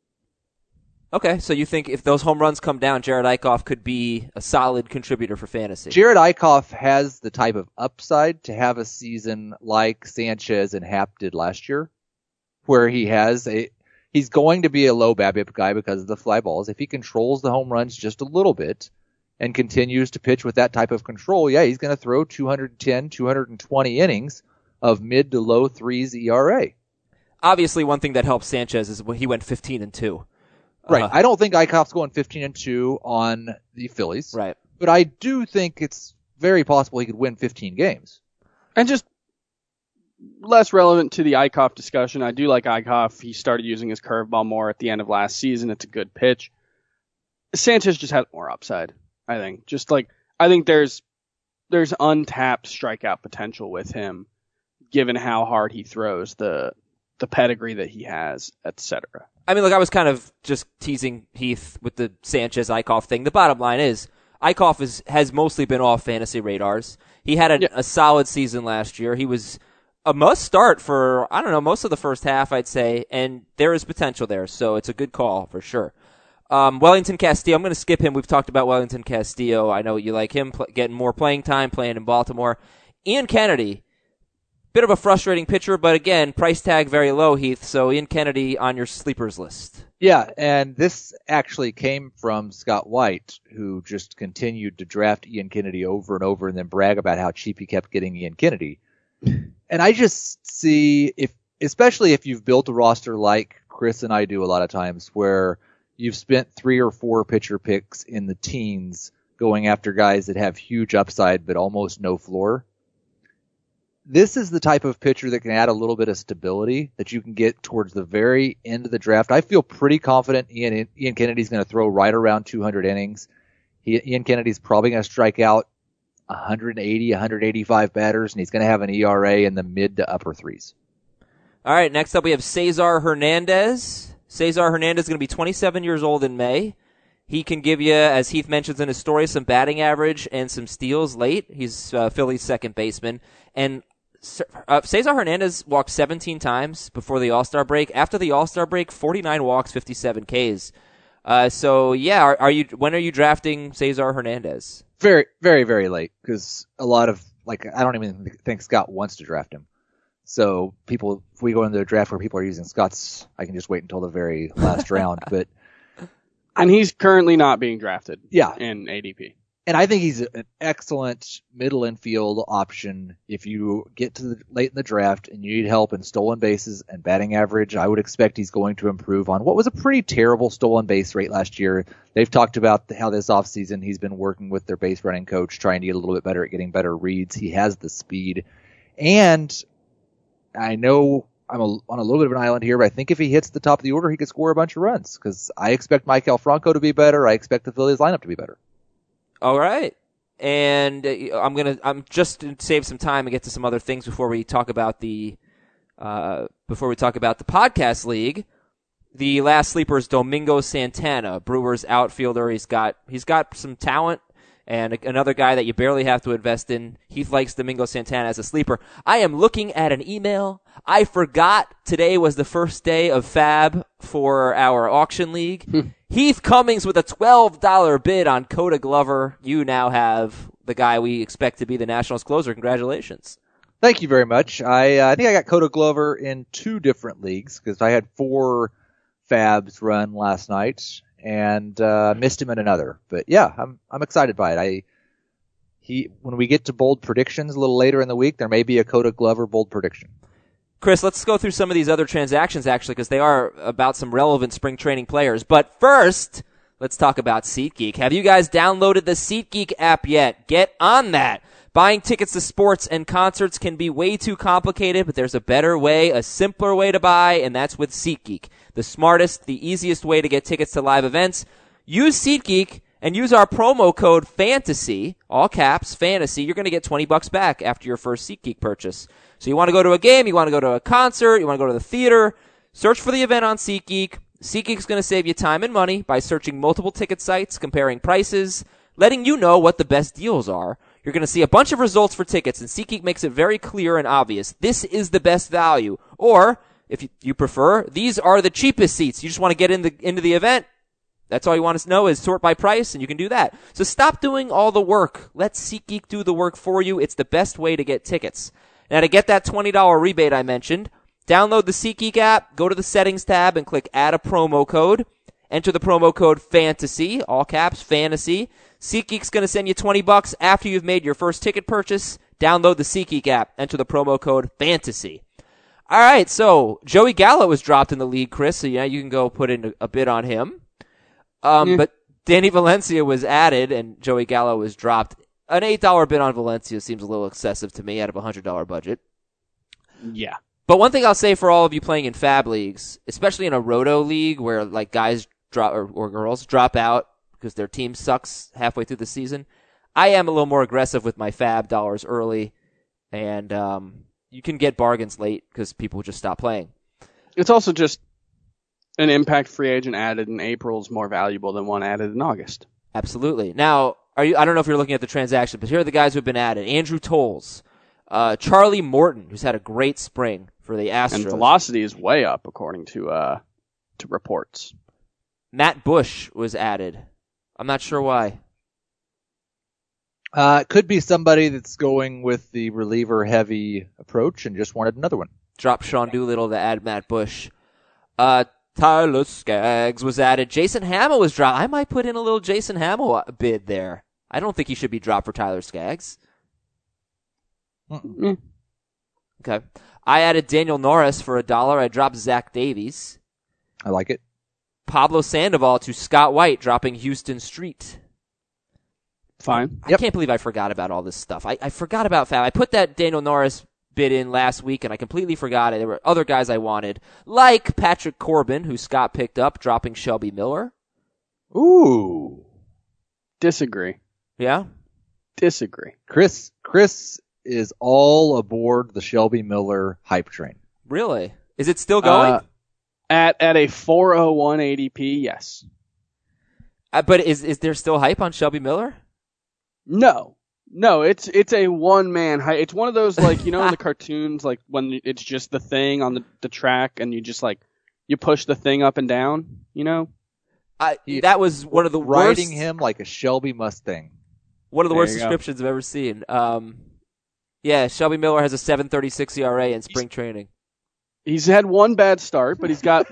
Okay, so you think if those home runs come down, Jared Eichhoff could be a solid contributor for fantasy? Jared Eichhoff has the type of upside to have a season like Sanchez and Happ did last year, where he's going to be a low BABIP guy because of the fly balls. If he controls the home runs just a little bit and continues to pitch with that type of control, he's going to throw 210, 220 innings of mid to low 3s ERA. Obviously, one thing that helps Sanchez is when he went 15-2. Right. I don't think Eichhoff's going 15-2 on the Phillies. Right. But I do think it's very possible he could win 15 games. And just less relevant to the Eichhoff discussion, I do like Eichhoff. He started using his curveball more at the end of last season. It's a good pitch. Sanchez just had more upside, I think. I think there's untapped strikeout potential with him, given how hard he throws, the pedigree that he has, etc. I mean, look, I was kind of just teasing Heath with the Sanchez-Eichhoff thing. The bottom line is, Eichhoff has mostly been off fantasy radars. He had a solid season last year. He was a must start for, most of the first half, I'd say, and there is potential there, so it's a good call for sure. Wellington Castillo, I'm going to skip him. We've talked about Wellington Castillo. I know you like him getting more playing time, playing in Baltimore. Ian Kennedy, bit of a frustrating pitcher, but again, price tag very low, Heath. So Ian Kennedy on your sleepers list. Yeah, and this actually came from Scott White, who just continued to draft Ian Kennedy over and over and then brag about how cheap he kept getting Ian Kennedy. And I just see, especially if you've built a roster like Chris and I do a lot of times, where you've spent 3 or 4 pitcher picks in the teens going after guys that have huge upside but almost no floor. This is the type of pitcher that can add a little bit of stability that you can get towards the very end of the draft. I feel pretty confident Ian Kennedy's going to throw right around 200 innings. Ian Kennedy's probably going to strike out 180, 185 batters, and he's going to have an ERA in the mid to upper 3s. All right, next up we have Cesar Hernandez. Cesar Hernandez is going to be 27 years old in May. He can give you, as Heath mentions in his story, some batting average and some steals late. He's Philly's second baseman. And Cesar Hernandez walked 17 times before the All-Star break. After the All-Star break, 49 walks, 57 Ks. So yeah, when are you drafting Cesar Hernandez? Very, very, very late, because a lot of, I don't even think Scott wants to draft him. So if we go into a draft where people are using Scott's, I can just wait until the very last round. But and he's currently not being drafted. Yeah. In ADP. And I think he's an excellent middle infield option if you get to late in the draft and you need help in stolen bases and batting average. I would expect he's going to improve on what was a pretty terrible stolen base rate last year. They've talked about how this offseason he's been working with their base running coach, trying to get a little bit better at getting better reads. He has the speed. And I know I'm on a little bit of an island here, but I think if he hits the top of the order, he could score a bunch of runs, because I expect Maikel Franco to be better. I expect the Phillies lineup to be better. All right. And I'm just to save some time and get to some other things before we talk about the podcast league. The last sleeper is Domingo Santana, Brewers outfielder. He's got some talent. And another guy that you barely have to invest in. Heath likes Domingo Santana as a sleeper. I am looking at an email. I forgot today was the first day of Fab for our auction league. Heath Cummings with a $12 bid on Coda Glover. You now have the guy we expect to be the Nationals closer. Congratulations. Thank you very much. I think I got Coda Glover in 2 different leagues, because I had 4 Fabs run last night. And missed him in another. But yeah, I'm excited by it. When we get to bold predictions a little later in the week, there may be a Coda Glover bold prediction. Chris, let's go through some of these other transactions, actually, because they are about some relevant spring training players. But first, let's talk about SeatGeek. Have you guys downloaded the SeatGeek app yet? Get on that. Buying tickets to sports and concerts can be way too complicated, but there's a better way, a simpler way to buy, and that's with SeatGeek. The smartest, the easiest way to get tickets to live events. Use SeatGeek and use our promo code FANTASY, all caps, FANTASY. You're going to get $20 back after your first SeatGeek purchase. So you want to go to a game, you want to go to a concert, you want to go to the theater, search for the event on SeatGeek. SeatGeek's going to save you time and money by searching multiple ticket sites, comparing prices, letting you know what the best deals are. You're going to see a bunch of results for tickets, and SeatGeek makes it very clear and obvious. This is the best value. Or, if you prefer, these are the cheapest seats. You just want to get into the event. That's all you want to know is sort by price, and you can do that. So stop doing all the work. Let SeatGeek do the work for you. It's the best way to get tickets. Now, to get that $20 rebate I mentioned, download the SeatGeek app, go to the settings tab, and click add a promo code. Enter the promo code FANTASY, all caps, FANTASY. SeatGeek's going to send you $20 after you've made your first ticket purchase. Download the SeatGeek app. Enter the promo code FANTASY. All right, so Joey Gallo was dropped in the league, Chris, so yeah, you can go put in a bid on him. But Danny Valencia was added, and Joey Gallo was dropped. An $8 bid on Valencia seems a little excessive to me out of a $100 budget. Yeah. But one thing I'll say for all of you playing in Fab leagues, especially in a Roto league where like guys drop or girls drop out because their team sucks halfway through the season, I am a little more aggressive with my Fab dollars early, and you can get bargains late because people just stop playing. It's also just an impact free agent added in April is more valuable than one added in August. Absolutely. Now, I don't know if you're looking at the transaction, but here are the guys who have been added. Andrew Tolles, Charlie Morton, who's had a great spring for the Astros. And velocity is way up according to reports. Matt Bush was added. I'm not sure why. It could be somebody that's going with the reliever-heavy approach and just wanted another one. Drop Sean Doolittle to add Matt Bush. Tyler Skaggs was added. Jason Hamill was dropped. I might put in a little Jason Hamill bid there. I don't think he should be dropped for Tyler Skaggs. Okay. I added Daniel Norris for $1. I dropped Zach Davies. I like it. Pablo Sandoval to Scott White, dropping Houston Street. Fine. I can't believe I forgot about all this stuff. I forgot about Fab. I put that Daniel Norris bid in last week, and I completely forgot it. There were other guys I wanted, like Patrick Corbin, who Scott picked up, dropping Shelby Miller. Ooh. Disagree. Yeah? Disagree. Chris is all aboard the Shelby Miller hype train. Really? Is it still going? At a 401 ADP, yes. But is there still hype on Shelby Miller? No, it's a one-man hype. It's one of those, like, in the cartoons, like when it's just the thing on the track and you just you push the thing up and down, That was one of the riding worst, him like a Shelby Mustang. one of the worst There you go. descriptions I've ever seen. Yeah, Shelby Miller has a 7.36 ERA in spring training. He's had one bad start, but he's got,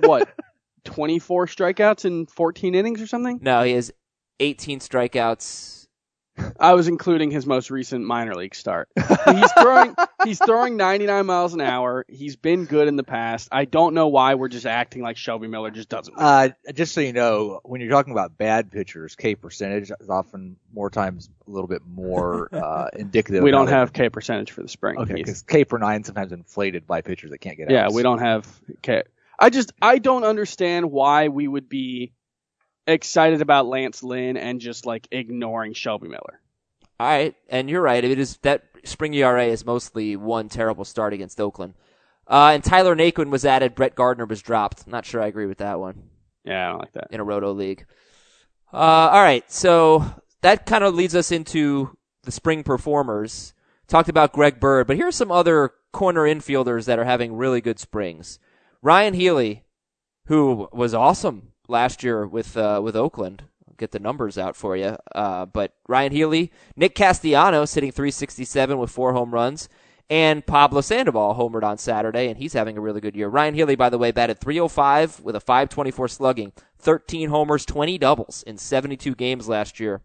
24 strikeouts in 14 innings or something? No, he has 18 strikeouts. I was including his most recent minor league start. He's throwing 99 miles an hour. He's been good in the past. I don't know why we're just acting like Shelby Miller just doesn't win. Just so you know, when you're talking about bad pitchers, K percentage is often more times a little bit more indicative. We don't have K percentage for the spring. Okay, because K per 9 sometimes inflated by pitchers that can't get out. Yeah, we don't have K. I don't understand why we would be excited about Lance Lynn and just ignoring Shelby Miller. All right, and you're right. It is that spring ERA is mostly one terrible start against Oakland. And Tyler Naquin was added. Brett Gardner was dropped. Not sure I agree with that one. Yeah, I don't like that. In a roto league. All right, so that kind of leads us into the spring performers. Talked about Greg Bird, but here are some other corner infielders that are having really good springs. Ryan Healy, who was awesome last year with Oakland. I'll get the numbers out for you. But Ryan Healy, Nick Castellanos hitting .367 with 4 home runs, and Pablo Sandoval homered on Saturday, and he's having a really good year. Ryan Healy, by the way, batted .305 with a .524 slugging, 13 homers, 20 doubles in 72 games last year.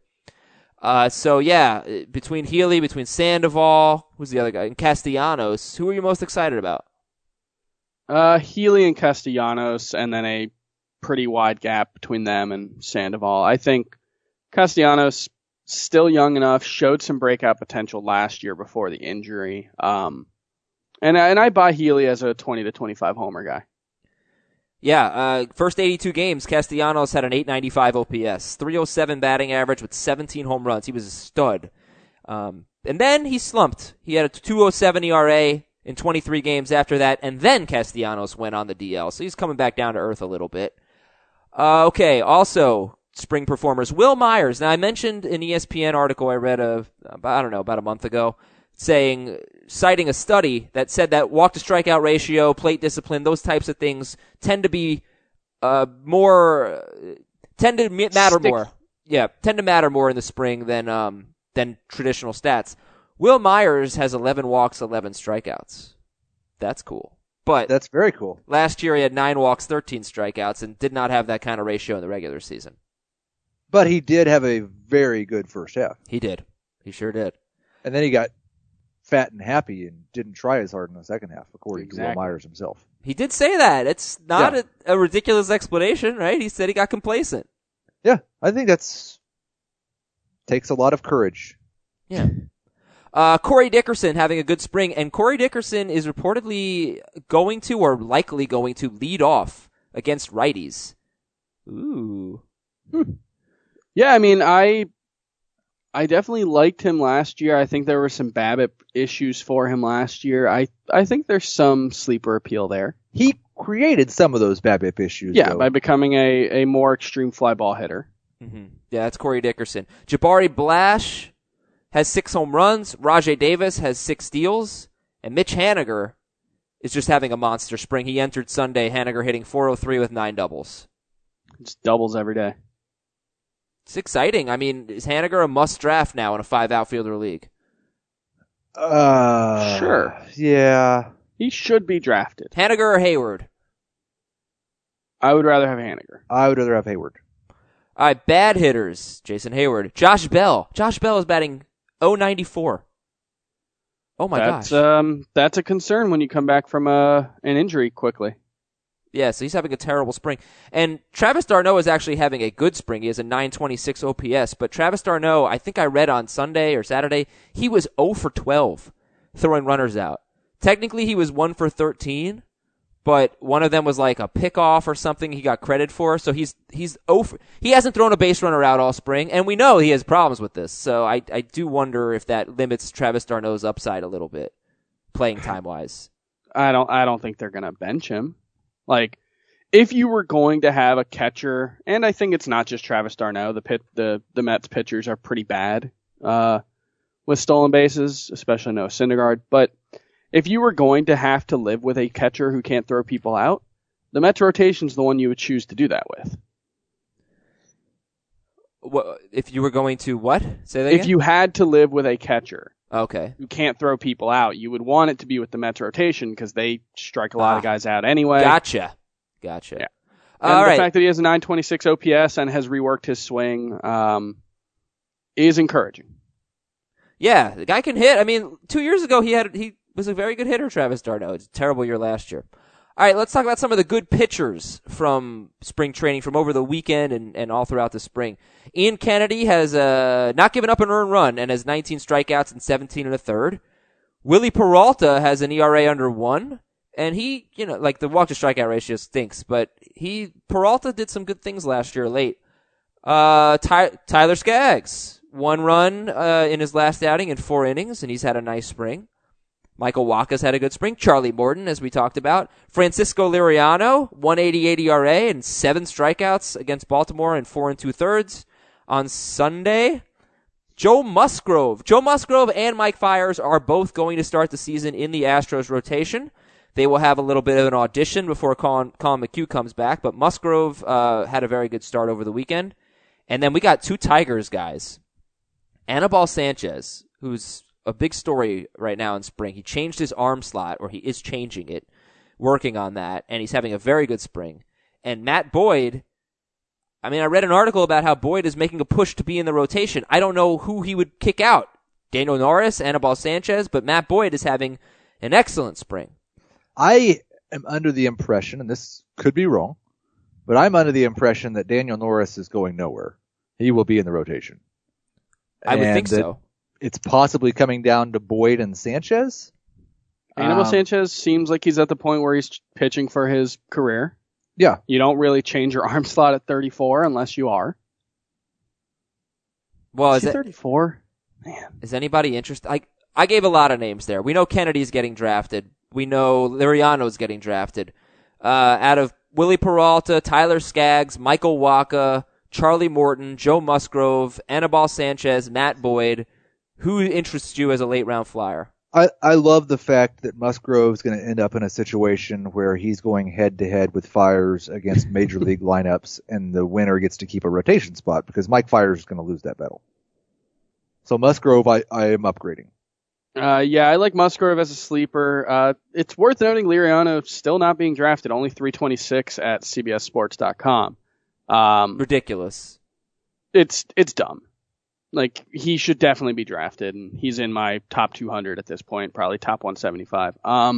Between Healy, between Sandoval, who's the other guy, and Castellanos, who are you most excited about? Healy and Castellanos, and then a pretty wide gap between them and Sandoval. I think Castellanos still young enough, showed some breakout potential last year before the injury. And I buy Healy as a 20 to 25 homer guy. Yeah, first 82 games, Castellanos had an .895 OPS, .307 batting average with 17 home runs. He was a stud. And then he slumped. He had a .207 ERA in 23 games after that, and then Castellanos went on the DL. So he's coming back down to earth a little bit. Okay, also spring performers. Will Myers. Now, I mentioned an ESPN article I read about a month ago, citing a study that said that walk to strikeout ratio, plate discipline, those types of things tend to matter more. Yeah, tend to matter more in the spring than traditional stats. Will Myers has 11 walks, 11 strikeouts. That's cool. But that's very cool. Last year he had 9 walks, 13 strikeouts, and did not have that kind of ratio in the regular season. But he did have a very good first half. He did. He sure did. And then he got fat and happy and didn't try as hard in the second half, according to Will Myers himself. He did say that. It's not a ridiculous explanation, right? He said he got complacent. Yeah, I think takes a lot of courage. Yeah. Corey Dickerson having a good spring, and Corey Dickerson is reportedly likely going to lead off against righties. Ooh. Yeah, I mean, I definitely liked him last year. I think there were some BABIP issues for him last year. I think there's some sleeper appeal there. He created some of those BABIP issues. Yeah, though. by becoming a more extreme fly ball hitter. Mm-hmm. Yeah, that's Corey Dickerson. Jabari Blash has 6 home runs. Rajai Davis has 6 steals. And Mitch Haniger is just having a monster spring. He entered Sunday, Haniger hitting .403 with 9 doubles. It's doubles every day. It's exciting. I mean, is Haniger a must draft now in a 5 outfielder league? Sure. Yeah. He should be drafted. Haniger or Hayward? I would rather have Haniger. I would rather have Hayward. All right, bad hitters. Jason Hayward. Josh Bell. Josh Bell is batting .094. Oh my gosh. That's a concern when you come back from an injury quickly. Yeah, so he's having a terrible spring. And Travis d'Arnaud is actually having a good spring. He has a .926 OPS. But Travis d'Arnaud, I think I read on Sunday or Saturday, he was 0 for 12 throwing runners out. Technically, he was 1 for 13, but one of them was like a pickoff or something he got credit for. So he's 0 for, he hasn't thrown a base runner out all spring, and we know he has problems with this. So I do wonder if that limits Travis d'Arnaud's upside a little bit, playing time-wise. I don't think they're going to bench him. Like, if you were going to have a catcher, and I think it's not just Travis d'Arnaud, the Mets pitchers are pretty bad with stolen bases, especially Noah Syndergaard. But if you were going to have to live with a catcher who can't throw people out, the Mets rotation's the one you would choose to do that with. If you were going to what? Say that again? If you had to live with a catcher okay. who can't throw people out, you would want it to be with the Mets rotation because they strike a lot of guys out anyway. Gotcha. Yeah. All and right. the fact that he has a .926 OPS and has reworked his swing is encouraging. Yeah, the guy can hit. I mean, 2 years ago he was a very good hitter, Travis d'Arnaud. It's a terrible year last year. All right, let's talk about some of the good pitchers from spring training from over the weekend and all throughout the spring. Ian Kennedy has not given up an earned run and has 19 strikeouts and 17 and a third. Willie Peralta has an ERA under 1. And he, like the walk to strikeout ratio stinks, but Peralta did some good things last year late. Tyler Skaggs, 1 run in his last outing in 4 innings, and he's had a nice spring. Michael Wacha's had a good spring. Charlie Morton, as we talked about. Francisco Liriano, 1.88 ERA and 7 strikeouts against Baltimore in 4 2/3 on Sunday. Joe Musgrove and Mike Fiers are both going to start the season in the Astros rotation. They will have a little bit of an audition before Colin McHugh comes back, but Musgrove had a very good start over the weekend. And then we got 2 Tigers guys. Anibal Sanchez, who's a big story right now in spring. He changed his arm slot, or he is changing it, working on that, and he's having a very good spring. And Matt Boyd, I read an article about how Boyd is making a push to be in the rotation. I don't know who he would kick out. Daniel Norris, Anibal Sanchez, but Matt Boyd is having an excellent spring. I am under the impression, and this could be wrong, but I'm under the impression that Daniel Norris is going nowhere. He will be in the rotation. I would think so. It's possibly coming down to Boyd and Sanchez. Anibal Sanchez seems like he's at the point where he's pitching for his career. Yeah. You don't really change your arm slot at 34 unless you are. Well, is he 34? Man. Is anybody interested? I gave a lot of names there. We know Kennedy's getting drafted. We know Liriano's getting drafted. Out of Willie Peralta, Tyler Skaggs, Michael Wacha, Charlie Morton, Joe Musgrove, Anibal Sanchez, Matt Boyd, who interests you as a late round flyer? I love the fact that Musgrove's going to end up in a situation where he's going head to head with Fiers against major league lineups, and the winner gets to keep a rotation spot because Mike Fiers is going to lose that battle. So Musgrove, I am upgrading. Yeah, I like Musgrove as a sleeper. It's worth noting Liriano still not being drafted, only 326 at CBSSports.com. Ridiculous. It's dumb. Like, he should definitely be drafted, and he's in my top 200 at this point, probably top 175.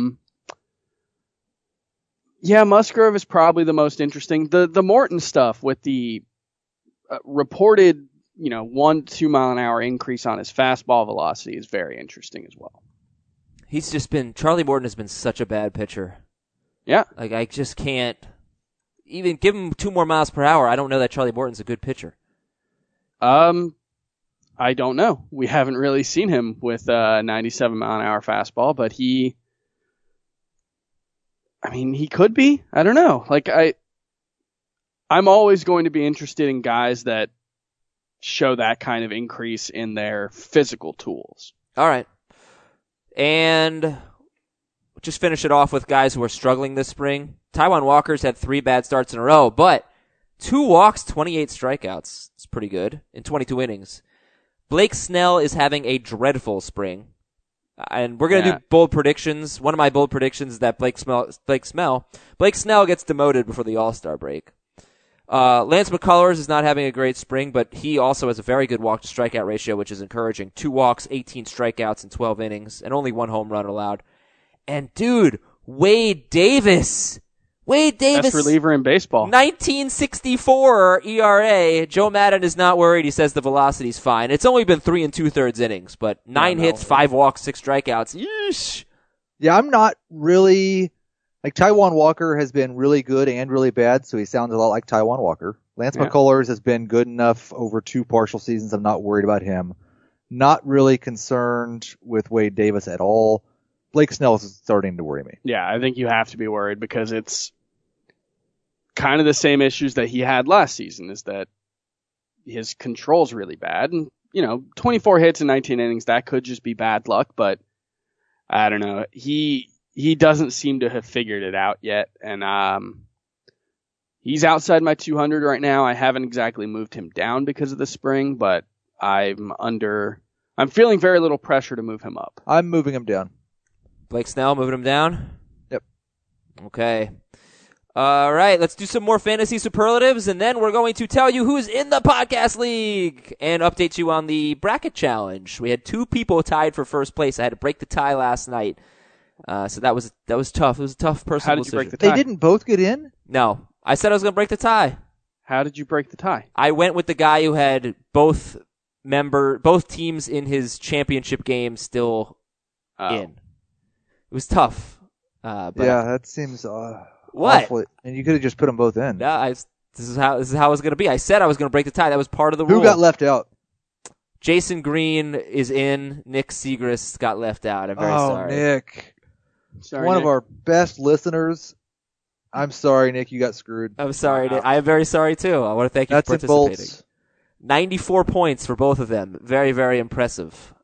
Yeah, Musgrove is probably the most interesting. The Morton stuff with the reported 1-2 mile an hour increase on his fastball velocity is very interesting as well. Charlie Morton has been such a bad pitcher. Yeah. Like, I just can't even give him 2 more miles per hour. I don't know that Charlie Morton's a good pitcher. I don't know. We haven't really seen him with a 97 mile an hour fastball, but he could be. I don't know. Like, I'm always going to be interested in guys that show that kind of increase in their physical tools. All right. And just finish it off with guys who are struggling this spring. Taijuan Walker's had 3 bad starts in a row, but 2 walks, 28 strikeouts. It's pretty good in 22 innings. Blake Snell is having a dreadful spring. And we're going to do bold predictions. One of my bold predictions is that Blake Snell gets demoted before the All-Star break. Lance McCullers is not having a great spring, but he also has a very good walk-to-strikeout ratio, which is encouraging. 2 walks, 18 strikeouts in 12 innings, and only 1 home run allowed. And, dude, Wade Davis. Best reliever in baseball. 1964 ERA. Joe Madden is not worried. He says the velocity's fine. It's only been 3 2/3 innings, but 9 hits, 5 walks, 6 strikeouts. Yeesh. Yeah, I'm not really like Taijuan Walker has been really good and really bad, so he sounds a lot like Taijuan Walker. Lance McCullers has been good enough over 2 partial seasons. I'm not worried about him. Not really concerned with Wade Davis at all. Blake Snell is starting to worry me. Yeah, I think you have to be worried because it's kind of the same issues that he had last season, is that his control's really bad. And, 24 hits in 19 innings, that could just be bad luck, but I don't know. He doesn't seem to have figured it out yet. And he's outside my 200 right now. I haven't exactly moved him down because of the spring, but I'm feeling very little pressure to move him up. I'm moving him down. Blake Snell moving him down? Yep. Okay. All right, let's do some more fantasy superlatives, and then we're going to tell you who's in the podcast league and update you on the bracket challenge. We had 2 people tied for first place. I had to break the tie last night, so that was tough. It was a tough personal How did you decision. break the tie? They didn't both get in? No, I said I was going to break the tie. How did you break the tie? I went with the guy who had both teams in his championship game still in. It was tough. But yeah, that seems what? awful. And you could have just put them both in. No, this is how it was going to be. I said I was going to break the tie. That was part of the rule. Who got left out? Jason Green is in. Nick Segrist got left out. I'm very sorry. Nick. Sorry, One Nick. of our best listeners. I'm sorry, Nick. You got screwed. I'm sorry. Nick. I am very sorry too. I want to thank you That's for in participating. bolts. 94 points for both of them. Very, very impressive.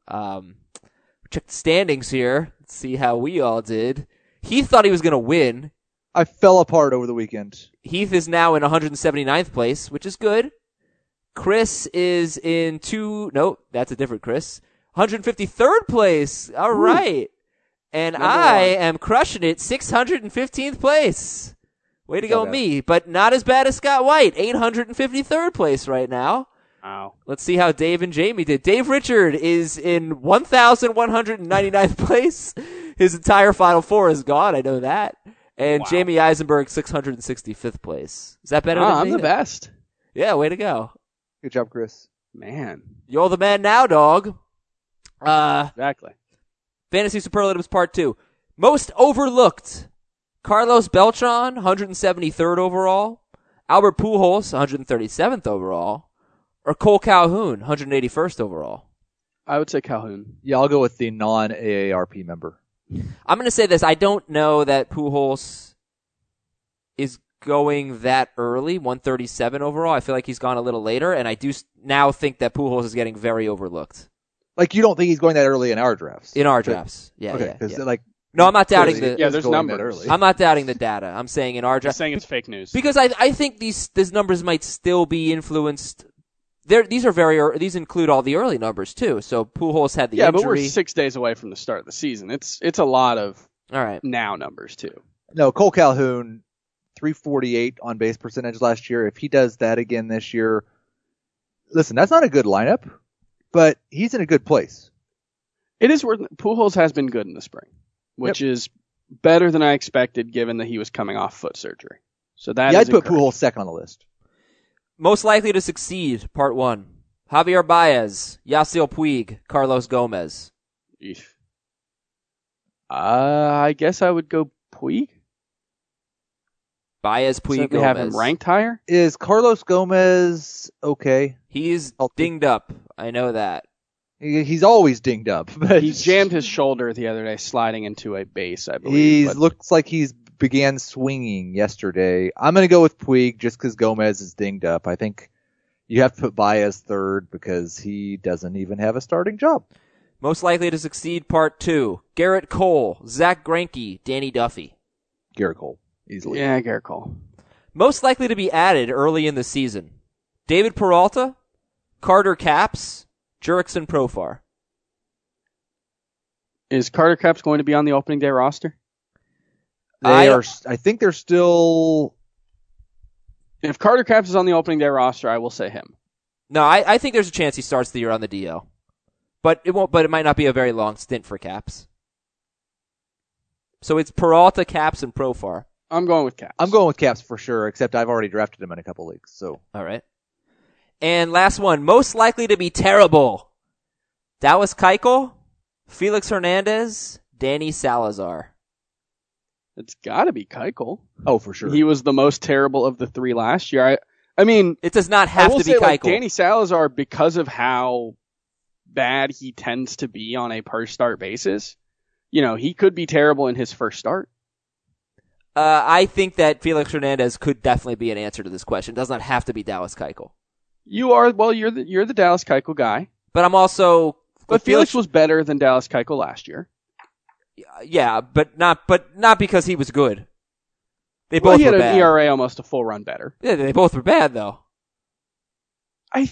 Check the standings here. Let's see how we all did. Heath thought he was going to win. I fell apart over the weekend. Heath is now in 179th place, which is good. Chris is in nope, that's a different Chris. 153rd place. All right. And I am crushing it, 615th place. Way to go, me. But not as bad as Scott White, 853rd place right now. Wow. Let's see how Dave and Jamie did. Dave Richard is in 1,199th place. His entire Final Four is gone. I know that. And Jamie Eisenberg, 665th place. Is that better than me? I'm the best. Yeah, way to go. Good job, Chris. Man. You're the man now, dog. Exactly. Fantasy Superlatives Part 2. Most overlooked. Carlos Beltran, 173rd overall. Albert Pujols, 137th overall. Or Cole Calhoun, 181st overall. I would say Calhoun. Yeah, I'll go with the non-AARP member. I'm going to say this. I don't know that Pujols is going that early, 137 overall. I feel like he's gone a little later, and I do now think that Pujols is getting very overlooked. Like, you don't think he's going that early in our drafts? In our drafts. Yeah, okay, yeah. like, no, I'm not doubting the... Yeah, there's going numbers. that early. I'm not doubting the data. I'm saying in our I'm draft... saying it's fake news. Because I think these numbers might still be influenced... These include all the early numbers, too. So Pujols had the injury. But we're 6 days away from the start of the season. It's a lot of all right. now numbers, too. No, Cole Calhoun, 348 on base percentage last year. If he does that again this year, listen, that's not a good lineup, but he's in a good place. It is worth. Pujols has been good in the spring, which is better than I expected, given that he was coming off foot surgery. So that Yeah, is I'd put encouraging. Pujols second on the list. Most likely to succeed, Part 1. Javier Baez, Yasiel Puig, Carlos Gomez. Eesh. I guess I would go Puig. Baez, Puig, So we Gomez. have him ranked higher. Is Carlos Gomez okay? He's Healthy. dinged up. I know that. He's always dinged up. But He jammed his shoulder the other day, sliding into a base, I believe. He but looks like he's began swinging yesterday. I'm going to go with Puig just because Gomez is dinged up. I think you have to put Baez third because he doesn't even have a starting job. Most likely to succeed, Part 2. Garrett Cole, Zach Greinke, Danny Duffy. Garrett Cole, easily. Yeah, Garrett Cole. Most likely to be added early in the season. David Peralta, Carter Capps, Jurickson Profar. Is Carter Capps going to be on the opening day roster? I think they're still. If Carter Capps is on the opening day roster, I will say him. No, I think there's a chance he starts the year on the DL. But it won't. But it might not be a very long stint for Capps. So it's Peralta, Capps, and Profar. I'm going with Capps. I'm going with Capps for sure, except I've already drafted him in a couple leagues. So all right. And last one, most likely to be terrible. Dallas Keuchel, Felix Hernandez, Danny Salazar. It's got to be Keuchel. Oh, for sure. He was the most terrible of the three last year. I mean, it does not have to be Keuchel. Like Danny Salazar, because of how bad he tends to be on a per start basis, he could be terrible in his first start. I think that Felix Hernandez could definitely be an answer to this question. It does not have to be Dallas Keuchel. You're the Dallas Keuchel guy. But I'm also. But Felix was better than Dallas Keuchel last year. Yeah, but not because he was good. They both he had were an bad. ERA almost a full run better. Yeah, they both were bad though. I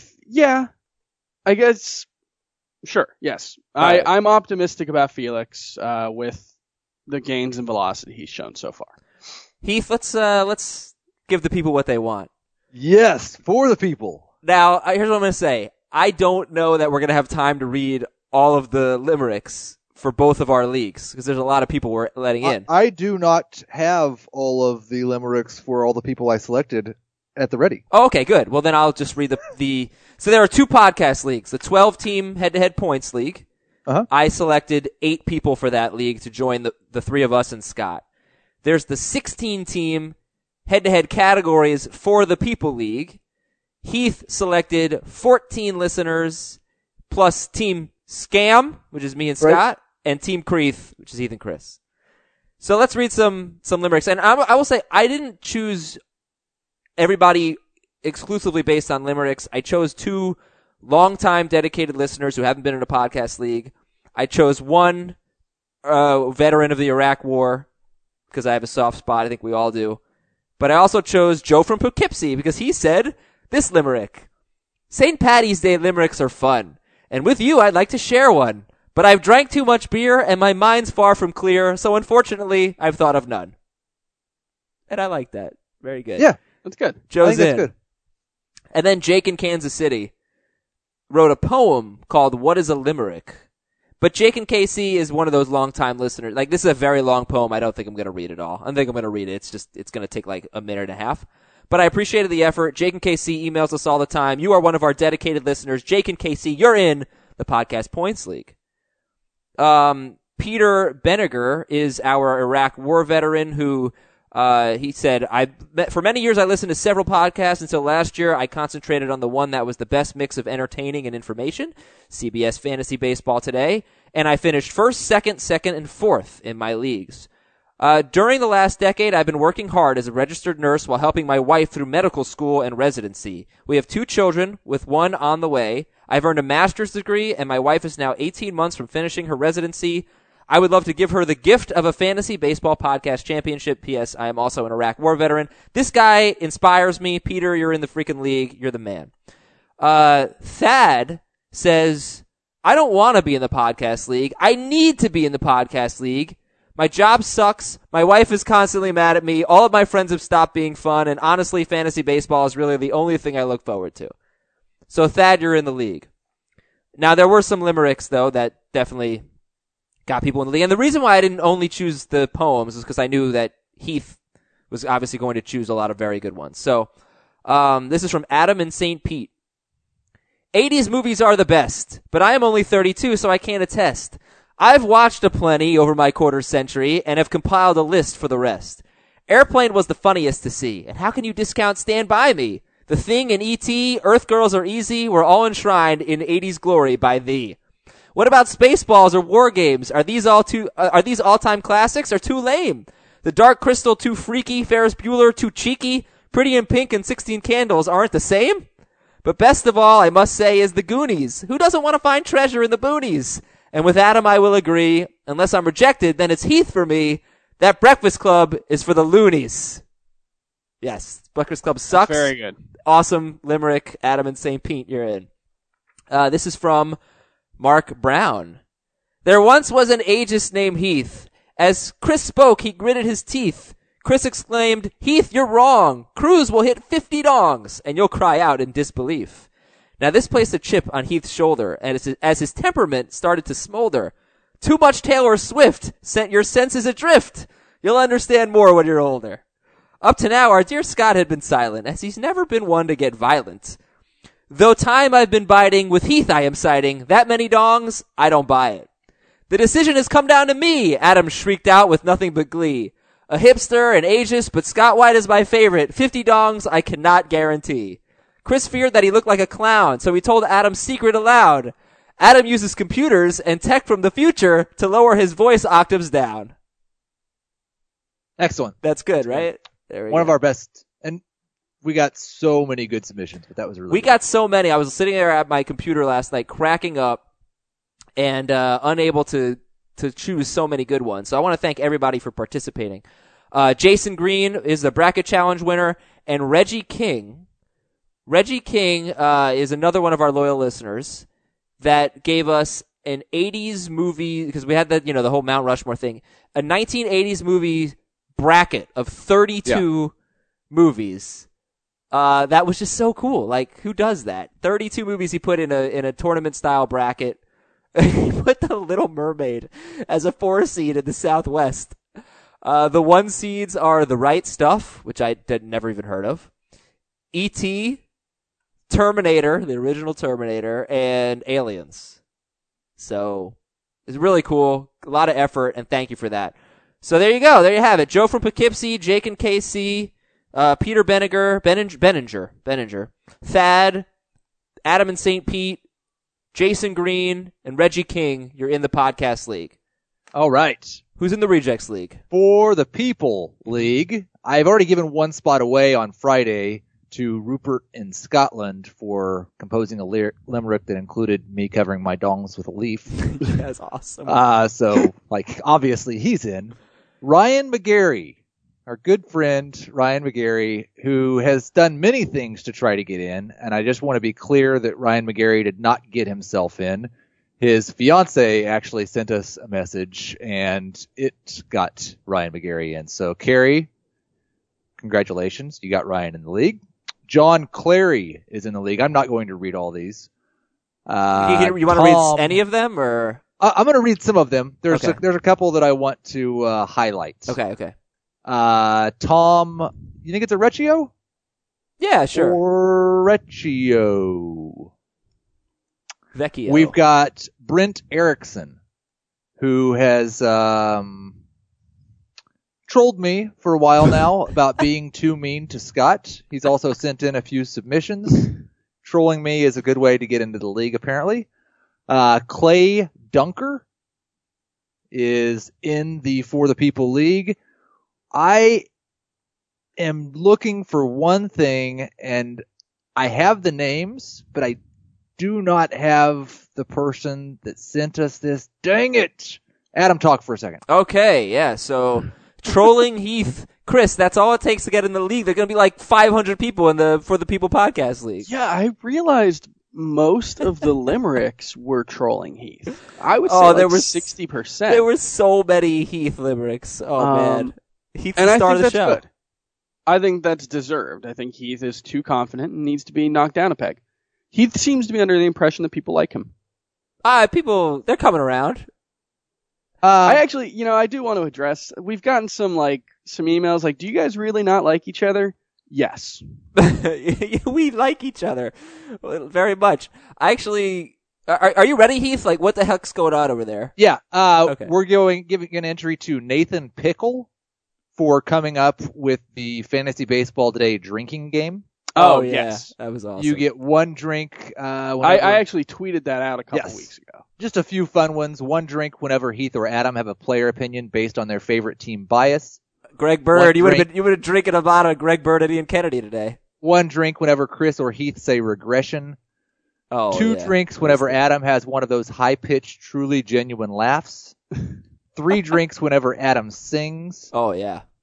guess. Sure. Yes. Right. I'm optimistic about Felix with the gains in velocity he's shown so far. Heath, let's give the people what they want. Yes, for the people. Now, here's what I'm going to say. I don't know that we're going to have time to read all of the limericks for both of our leagues because there's a lot of people we're letting in. I do not have all of the limericks for all the people I selected at the ready. Oh, okay, good. Well, then I'll just read the So there are two podcast leagues. The 12-team head-to-head points league. Uh-huh. I selected 8 people for that league to join the 3 of us and Scott. There's the 16-team head-to-head categories for the people league. Heath selected 14 listeners plus Team Scam, which is me and Scott, right, and Team Creeth, which is Heath and Chris. So let's read some limericks. And I will say I didn't choose everybody exclusively based on limericks. I chose 2 longtime dedicated listeners who haven't been in a podcast league. I chose 1 veteran of the Iraq War because I have a soft spot. I think we all do. But I also chose Joe from Poughkeepsie because he said this limerick. St. Paddy's Day limericks are fun, and with you I'd like to share one. But I've drank too much beer and my mind's far from clear, so unfortunately I've thought of none. And I like that. Very good. Yeah, that's good. Joe's I think that's in. good. And then Jake in Kansas City wrote a poem called What is a Limerick? But Jake and KC is one of those long-time listeners. Like, this is a very long poem. I don't think I'm going to read it all. I don't think I'm going to read it. It's going to take like a minute and a half. But I appreciated the effort. Jake and KC emails us all the time. You are one of our dedicated listeners. Jake and KC, you're in the Podcast Points League. Peter Benniger is our Iraq War veteran who, he said, for many years I listened to several podcasts until last year I concentrated on the one that was the best mix of entertaining and information, CBS Fantasy Baseball Today, and I finished first, second, and fourth in my leagues. During the last decade, I've been working hard as a registered nurse while helping my wife through medical school and residency. We have 2 children, with 1 on the way. I've earned a master's degree, and my wife is now 18 months from finishing her residency. I would love to give her the gift of a fantasy baseball podcast championship. P.S. I am also an Iraq War veteran. This guy inspires me. Peter, you're in the freaking league. You're the man. Thad says, I don't want to be in the podcast league. I need to be in the podcast league. My job sucks. My wife is constantly mad at me. All of my friends have stopped being fun. And honestly, fantasy baseball is really the only thing I look forward to. So Thad, you're in the league. Now, there were some limericks, though, that definitely got people in the league. And the reason why I didn't only choose the poems is because I knew that Heath was obviously going to choose a lot of very good ones. So, this is from Adam in St. Pete. 80s movies are the best, but I am only 32, so I can't attest. I've watched aplenty over my quarter century and have compiled a list for the rest. Airplane was the funniest to see, and how can you discount Stand By Me? The Thing and E.T., Earth Girls Are Easy were all enshrined in 80s glory by thee. What about Spaceballs or War Games? Are these all-time classics or too lame? The Dark Crystal too freaky, Ferris Bueller too cheeky, Pretty in Pink and 16 Candles aren't the same? But best of all, I must say, is the Goonies. Who doesn't want to find treasure in the boonies? And with Adam, I will agree. Unless I'm rejected, then it's Heath for me. That Breakfast Club is for the loonies. Yes, Breakfast Club sucks. That's very good. Awesome Limerick, Adam and St. Pete, you're in. This is from Mark Brown. There once was an ageist named Heath. As Chris spoke, he gritted his teeth. Chris exclaimed, "Heath, you're wrong. Cruz will hit 50 dongs," and you'll cry out in disbelief. Now this placed a chip on Heath's shoulder, and as his temperament started to smolder, too much Taylor Swift sent your senses adrift. You'll understand more when you're older. Up to now, our dear Scott had been silent, as he's never been one to get violent. Though time I've been biding, with Heath I am siding, that many dongs, I don't buy it. The decision has come down to me, Adam shrieked out with nothing but glee. A hipster, an ageist, but Scott White is my favorite. 50 dongs I cannot guarantee. Chris feared that he looked like a clown, so he told Adam's secret aloud. Adam uses computers and tech from the future to lower his voice octaves down. Excellent. That's good, right? There we One go. of our best. And we got so many good submissions, but that was really We good. got so many. I was sitting there at my computer last night cracking up and unable to choose so many good ones. So I want to thank everybody for participating. Jason Green is the Bracket Challenge winner, and Reggie King. Reggie King is another one of our loyal listeners that gave us an 80s movie, because we had the whole Mount Rushmore thing, a 1980s movie bracket of 32 movies. That was just so cool. Like, who does that? 32 movies he put in a tournament style bracket. He put The Little Mermaid as a 4 seed in the Southwest. The 1 seeds are The Right Stuff, which I never even heard of, E.T., Terminator, the original Terminator, and Aliens. So it's really cool. A lot of effort, and thank you for that. So there you go. There you have it. Joe from Poughkeepsie, Jake and KC, Peter Benninger, Thad, Adam and St. Pete, Jason Green, and Reggie King. You're in the podcast league. All right. Who's in the Rejects League? For the People League, I've already given one spot away on Friday to Rupert in Scotland for composing a limerick that included me covering my dongs with a leaf. That's awesome. So, obviously he's in. Ryan McGarry, our good friend Ryan McGarry, who has done many things to try to get in, and I just want to be clear that Ryan McGarry did not get himself in. His fiance actually sent us a message, and it got Ryan McGarry in. So, Carrie, congratulations. You got Ryan in the league. John Clary is in the league. I'm not going to read all these. You want to read any of them, or? I'm going to read some of them. There's Okay. there's a couple that I want to highlight. Okay. Tom, you think it's a Recchio? Yeah, sure. Or Recchio. Vecchio. We've got Brent Erickson, who has trolled me for a while now about being too mean to Scott. He's also sent in a few submissions. Trolling me is a good way to get into the league, apparently. Clay Dunker is in the For the People League. I am looking for one thing, and I have the names, but I do not have the person that sent us this. Dang it! Adam, talk for a second. Okay, yeah, so trolling Heath. Chris, that's all it takes to get in the league. There're going to be like 500 people in the For the People podcast league. Yeah, I realized most of the limericks were trolling Heath. I would say there like was 60%. There were so many Heath limericks. Oh, man. Heath's and the I star think of the that's show. good. I think that's deserved. I think Heath is too confident and needs to be knocked down a peg. Heath seems to be under the impression that people like him. People, they're coming around. I actually, I do want to address, we've gotten some emails like, do you guys really not like each other? Yes. We like each other very much. I actually, are you ready, Heath? Like, what the heck's going on over there? Yeah, Okay. we're giving an entry to Nathan Pickle for coming up with the Fantasy Baseball Today drinking game. Oh, yeah. yes. That was awesome. You get one drink. I actually tweeted that out a couple Yes. weeks ago. Just a few fun ones. One drink whenever Heath or Adam have a player opinion based on their favorite team bias. Greg Bird, One you would have drinking a lot of Greg Bird and Ian Kennedy today. One drink whenever Chris or Heath say regression. Oh, Two yeah. drinks whenever Adam has one of those high-pitched, truly genuine laughs. 3 drinks whenever Adam sings. Oh, yeah.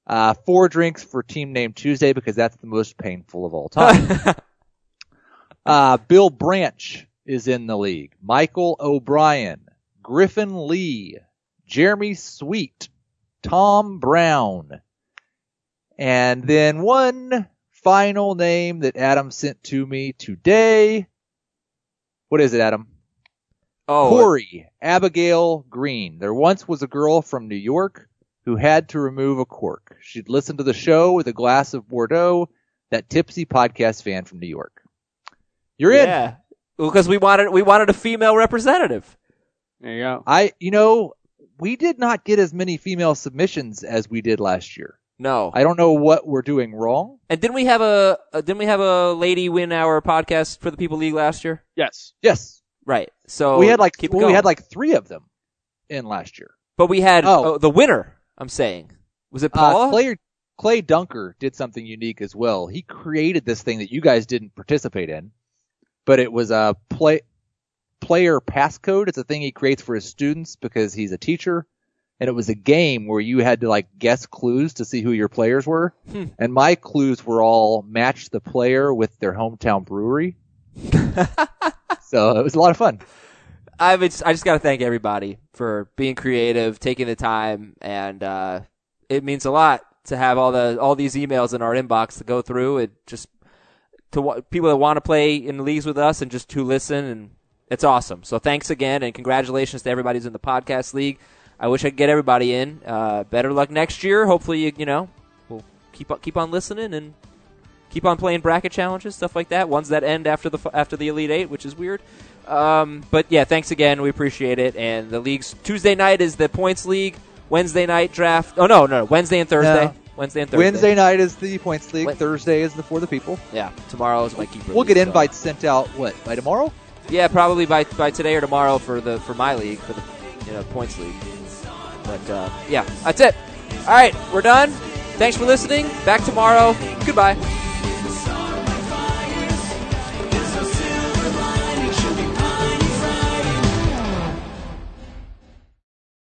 4 drinks for Team Name Tuesday because that's the most painful of all time. Bill Branch is in the league. Michael O'Brien, Griffin Lee, Jeremy Sweet, Tom Brown, and then one final name that Adam sent to me today. What is it, Adam? Oh, Corey Abigail Green. There once was a girl from New York who had to remove a cork. She'd listen to the show with a glass of Bordeaux. That tipsy podcast fan from New York. You're in. Yeah, because we wanted a female representative. There you go. We did not get as many female submissions as we did last year. No, I don't know what we're doing wrong. and didn't we have a lady win our podcast for the People League last year? Yes. Yes. Right. So we had like keep it going. 3 of them in last year. But we had Oh. the winner. I'm saying, was it Paula? Clay Dunker did something unique as well. He created this thing that you guys didn't participate in, but it was a player passcode. It's a thing he creates for his students because he's a teacher, and it was a game where you had to guess clues to see who your players were. And my clues were all match the player with their hometown brewery. So it was a lot of fun. I just got to thank everybody for being creative, taking the time, and it means a lot to have all these emails in our inbox to go through. It just people that want to play in leagues with us and just to listen, and it's awesome. So thanks again, and congratulations to everybody who's in the podcast league. I wish I could get everybody in. Better luck next year. Hopefully, we'll keep on listening and keep on playing bracket challenges, stuff like that. Ones that end after the Elite Eight, which is weird. But yeah, thanks again. We appreciate it. And the league's Tuesday night is the points league. Wednesday night draft. Oh no, Wednesday and Thursday. No. Wednesday and Thursday. Wednesday night is the points league. Thursday is the For the People. Yeah, tomorrow is my keeper. We'll league, get invites sent out by tomorrow. Yeah, probably by today or tomorrow for my league, for the points league. But yeah, that's it. All right, we're done. Thanks for listening. Back tomorrow. Goodbye.